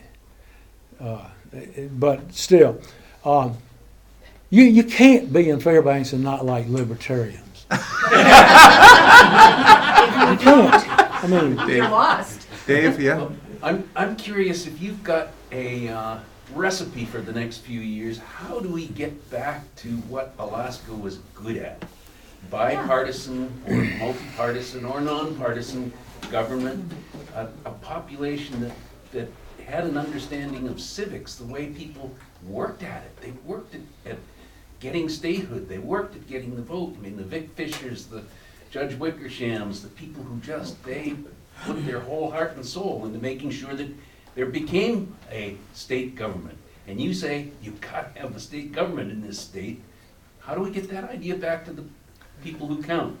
Uh, but still, um, you you can't be in Fairbanks and not like libertarians. You can't. I mean, You're lost. Dave, yeah? I'm, I'm curious if you've got a uh, recipe for the next few years. How do we get back to what Alaska was good at? Bipartisan or multi-partisan or non-partisan government, a, a population that, that had an understanding of civics, the way people worked at it. They worked at, at getting statehood. They worked at getting the vote. I mean, the Vic Fishers, the Judge Wickershams, the people who just, they put their whole heart and soul into making sure that there became a state government. And you say, you've got to have a state government in this state. How do we get that idea back to the people who count?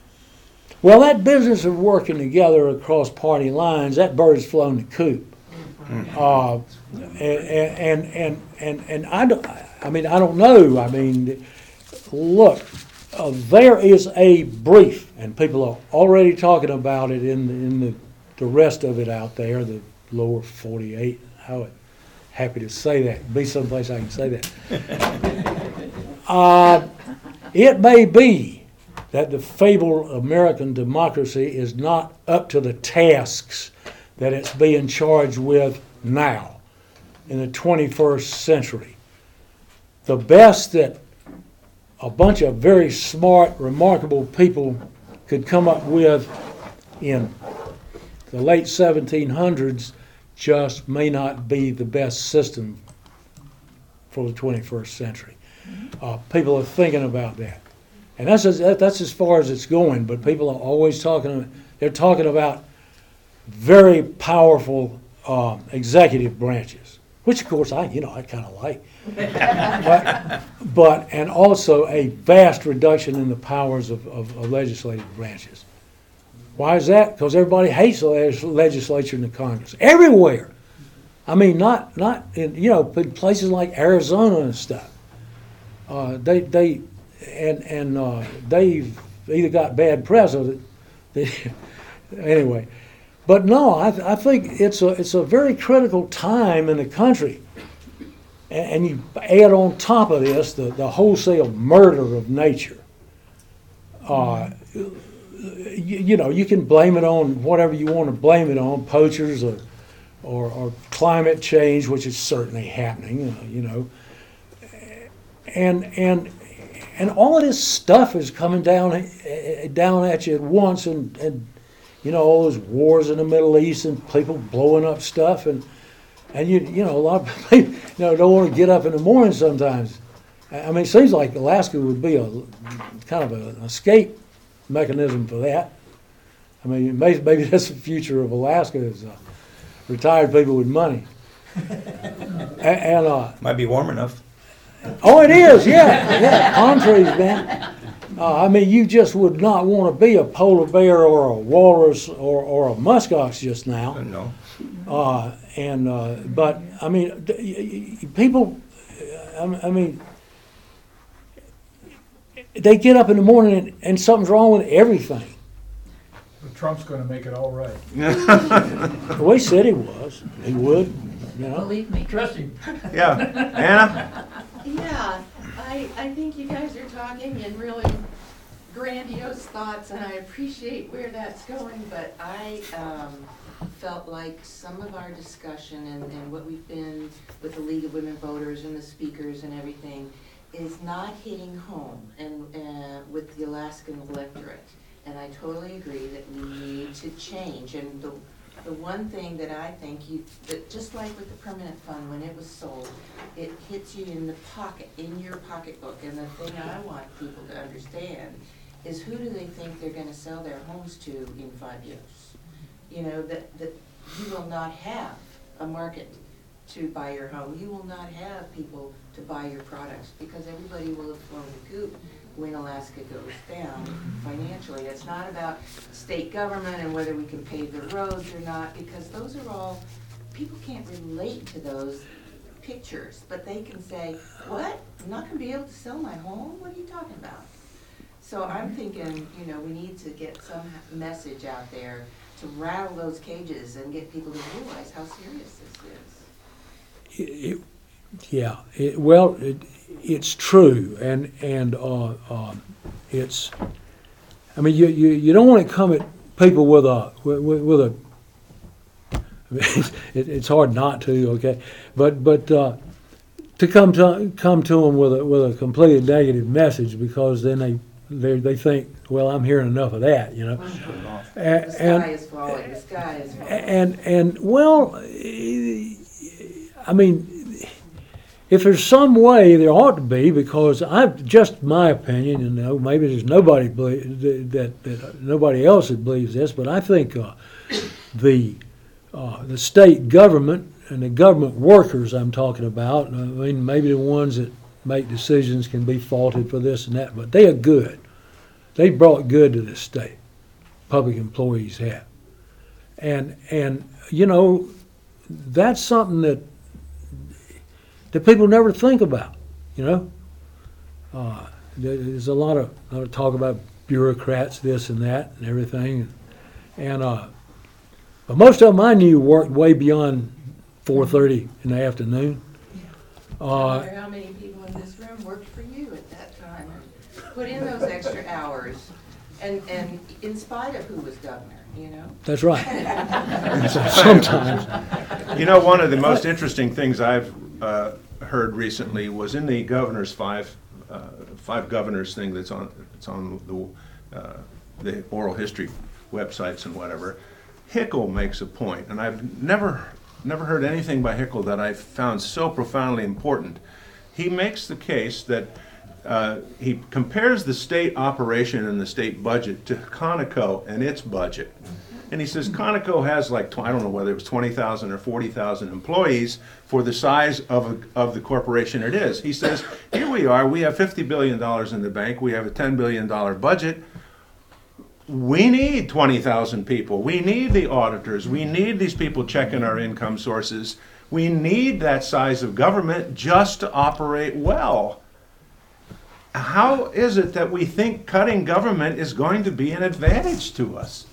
well, that business of working together across party lines, that bird's flown the coop. Uh, and, and, and, and, and I don't, I mean, I don't know. I mean, look, uh, there is a brief, and people are already talking about it in, the- in the, the rest of it out there, the lower forty-eight. How happy to say that. Be someplace I can say that. Uh, it may be that the fabled American democracy is not up to the tasks that it's being charged with now in the twenty-first century. The best that a bunch of very smart, remarkable people could come up with in the late seventeen hundreds just may not be the best system for the twenty-first century. Uh, people are thinking about that. And that's as, that's as far as it's going, but people are always talking, they're talking about very powerful um, executive branches, which of course I, you know, I kind of like. but, but, and also a vast reduction in the powers of, of, of legislative branches. Why is that? Because everybody hates the legis- legislature and the Congress. Everywhere. I mean, not, not in, you know, in places like Arizona and stuff. Uh, they, they, and, and uh, they've either got bad press or they, anyway. But no, I, I think it's a, it's a very critical time in the country. And, and you add on top of this the, the wholesale murder of nature. Uh, you, you know, you can blame it on whatever you want to blame it on, poachers or, or, or climate change, which is certainly happening, uh, you know. And, and, and all of this stuff is coming down, down at you at once, and, and you know, all those wars in the Middle East and people blowing up stuff, and and you you know a lot of people you know don't want to get up in the morning sometimes. I mean, it seems like Alaska would be a kind of an escape mechanism for that. I mean, maybe, maybe that's the future of Alaska is uh, retired people with money. and and uh, Might be warm enough. oh, it is, yeah, yeah, palm trees, man. Uh, I mean, you just would not want to be a polar bear or a walrus or, or a muskox just now. No. Uh, and uh, but I mean, d- y- y- people. I I mean, they get up in the morning and, and something's wrong with everything. But Trump's gonna make it all right. The way he said he was, he would. You know. Believe me. Trust him. Yeah, Anna? Yeah, I, I think you guys are talking in really grandiose thoughts, and I appreciate where that's going, but I um, felt like some of our discussion and, and what we've been with the League of Women Voters and the speakers and everything is not hitting home and uh, with the Alaskan electorate. And I totally agree that we need to change. And the The one thing that I think you, that just like with the permanent fund, when it was sold, it hits you in the pocket, in your pocketbook. And the thing I want people to understand is who do they think they're gonna sell their homes to in five years? You know, that, that you will not have a market to buy your home. You will not have people to buy your products because everybody will have flown the coop when Alaska goes down financially. It's not about state government and whether we can pave the roads or not, because those are all, people can't relate to those pictures, but they can say, what? I'm not gonna be able to sell my home? What are you talking about? So I'm thinking, you know, we need to get some message out there to rattle those cages and get people to realize how serious this is. It, it, yeah, it, well, it, it's true, and and uh, uh, it's. I mean, you, you, you don't want to come at people with a with, with a. I mean, it, it's hard not to, okay, but but uh, to come to come to them with a with a completely negative message, because then they they they think, well, I'm hearing enough of that, you know. The sky And, is falling, the sky is falling. and and well, I mean, if there's some way, there ought to be, because I've just my opinion, and you know, maybe there's nobody believe, that, that nobody else that believes this, but I think uh, the uh, the state government and the government workers I'm talking about, I mean, maybe the ones that make decisions can be faulted for this and that, but they are good. They brought good to this state. Public employees have, and and you know, that's something that that people never think about, you know. Uh, there- there's a lot of, a lot of talk about bureaucrats, this and that, and everything, and uh, but most of them I knew worked way beyond four thirty in the afternoon. I Uh, wonder how many people in this room worked for you at that time and put in those extra hours, and, and in spite of who was governor, you know? that's right. Sometimes. You know, one of the most interesting things I've uh, heard recently was in the governor's five, uh, five governors thing that's on, it's on the, uh, the oral history websites and whatever. Hickel makes a point, and I've never, never heard anything by Hickel that I found so profoundly important. He makes the case that uh, he compares the state operation and the state budget to Conoco and its budget. And he says Conoco has like, tw- I don't know whether it was twenty thousand or forty thousand employees for the size of, a, of the corporation it is. He says, here we are, we have fifty billion dollars in the bank, we have a ten billion dollars budget. We need twenty thousand people. We need the auditors. We need these people checking our income sources. We need that size of government just to operate well. How is it that we think cutting government is going to be an advantage to us?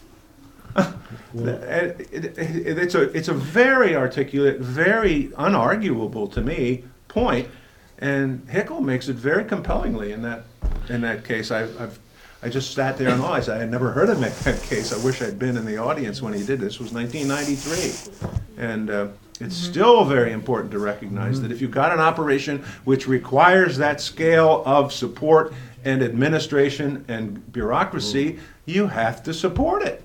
It- it- it- It's a, it's a very articulate, very unarguable to me point, and Hickel makes it very compellingly in that, in that case. I, I've, I just sat there and I had never heard him make that case. I wish I'd been in the audience when he did this. It was nineteen ninety-three. And uh, it's still very important to recognize that if you've got an operation which requires that scale of support and administration and bureaucracy, you have to support it.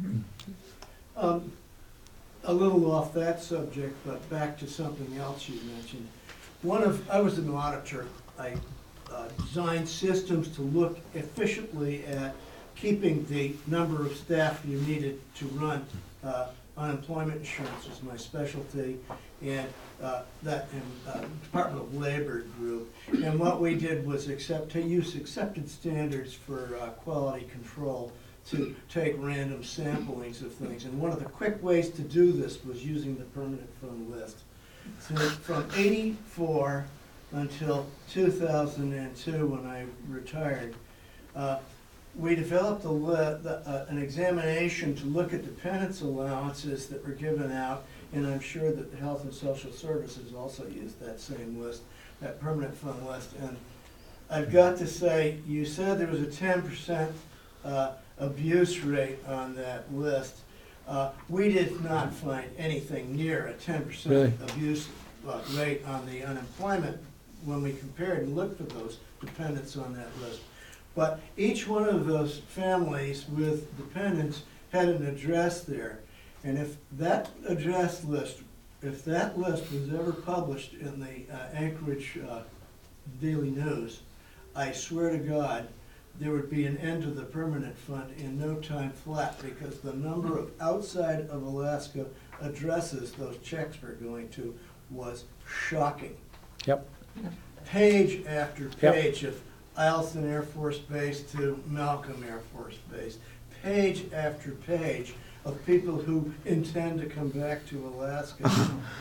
Um, A little off that subject, but back to something else you mentioned. One of, I was an auditor. I uh, designed systems to look efficiently at keeping the number of staff you needed to run. Uh, Unemployment insurance was my specialty, and uh, that and, uh, Department of Labor group. And what we did was accept, to use accepted standards for uh, quality control to take random samplings of things. And one of the quick ways to do this was using the permanent fund list. So from eighty-four until two thousand two, when I retired, uh, we developed a li the, uh, an examination to look at dependence allowances that were given out, and I'm sure that the Health and Social Services also used that same list, that permanent fund list. And I've got to say, you said there was a ten percent uh, abuse rate on that list. Uh, we did not find anything near a ten percent Really? abuse uh, rate on the unemployment when we compared and looked for those dependents on that list. But each one of those families with dependents had an address there. And if that address list, if that list was ever published in the uh, Anchorage uh, Daily News, I swear to God, there would be an end to the permanent fund in no time flat, because the number of outside of Alaska addresses those checks were going to was shocking. Yep. Page after Yep. page of Eielson Air Force Base to Malcolm Air Force Base, page after page of people who intend to come back to Alaska,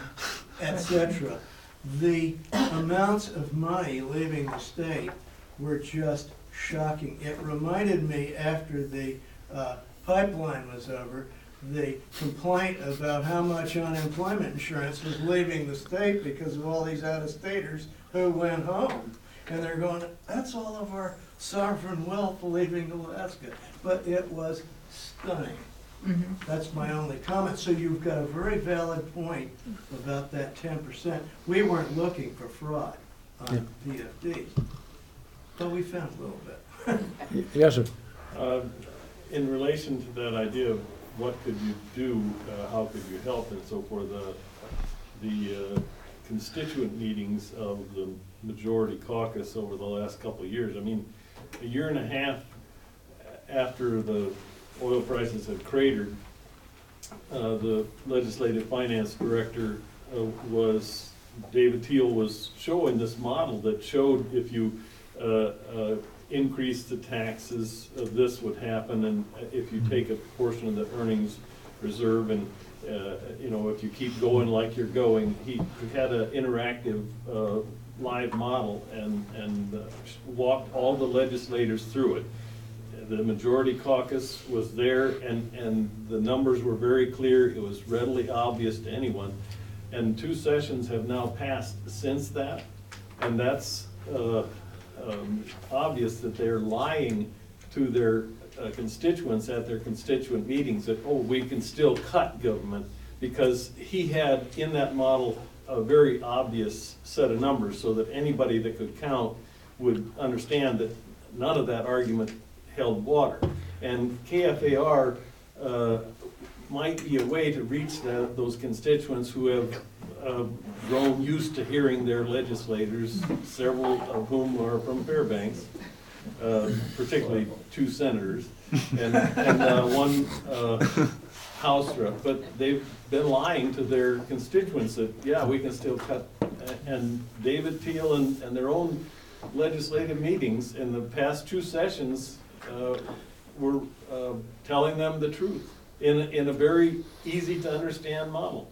et cetera. The amounts of money leaving the state were just shocking. It reminded me, after the uh, pipeline was over, the complaint about how much unemployment insurance was leaving the state because of all these out-of-staters who went home. And they're going, that's all of our sovereign wealth leaving Alaska. But it was stunning. Mhm. That's my only comment. So you've got a very valid point about that ten percent. We weren't looking for fraud on V F Ds, but we found a little bit. Yes, sir. Uh, In relation to that idea of what could you do, uh, how could you help and so forth, uh, the uh, constituent meetings of the majority caucus over the last couple of years, I mean, a year and a half after the oil prices had cratered, uh, the legislative finance director uh, was, David Thiel was showing this model that showed if you uh, uh, increase the taxes, uh, this would happen, and if you take a portion of the earnings reserve and uh, you know, if you keep going like you're going, he, he had an interactive uh, live model and, and uh, walked all the legislators through it. The majority caucus was there, and, and the numbers were very clear. It was readily obvious to anyone. And two sessions have now passed since that, and that's uh, um, obvious that they're lying to their uh, constituents at their constituent meetings that, oh, we can still cut government, because he had in that model a very obvious set of numbers so that anybody that could count would understand that none of that argument held water. And K F A R uh, might be a way to reach that, those constituents who have uh, grown used to hearing their legislators, several of whom are from Fairbanks, uh, particularly two senators, and, and uh, one uh, House rep. But they've been lying to their constituents that, yeah, we can still cut. And David Thiel and, and their own legislative meetings in the past two sessions uh, were uh, telling them the truth in, in a very easy to understand model.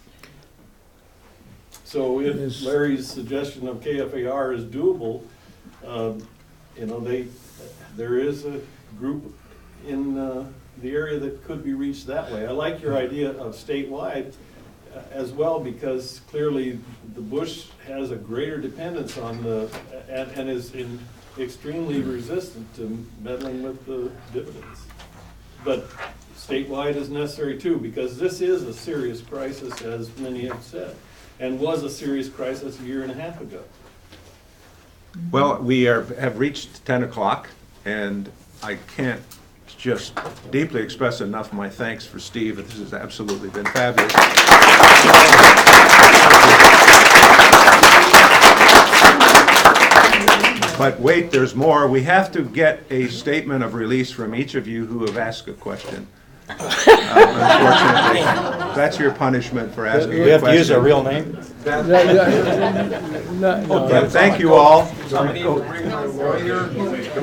So if Larry's suggestion of K F A R is doable, uh, you know, they, there is a group in uh, the area that could be reached that way. I like your idea of statewide uh, as well, because clearly the Bush has a greater dependence on the, and, and is in extremely resistant to meddling with the dividends. But statewide is necessary too, because this is a serious crisis, as many have said, and was a serious crisis a year and a half ago. Well, we are, have reached ten o'clock, and I can't just deeply express enough my thanks for Steve. This has absolutely been fabulous. But wait, there's more. We have to get a statement of release from each of you who have asked a question. Uh, unfortunately, that's your punishment for asking a question. We have to use our real name? No, no, no, no. But thank you all.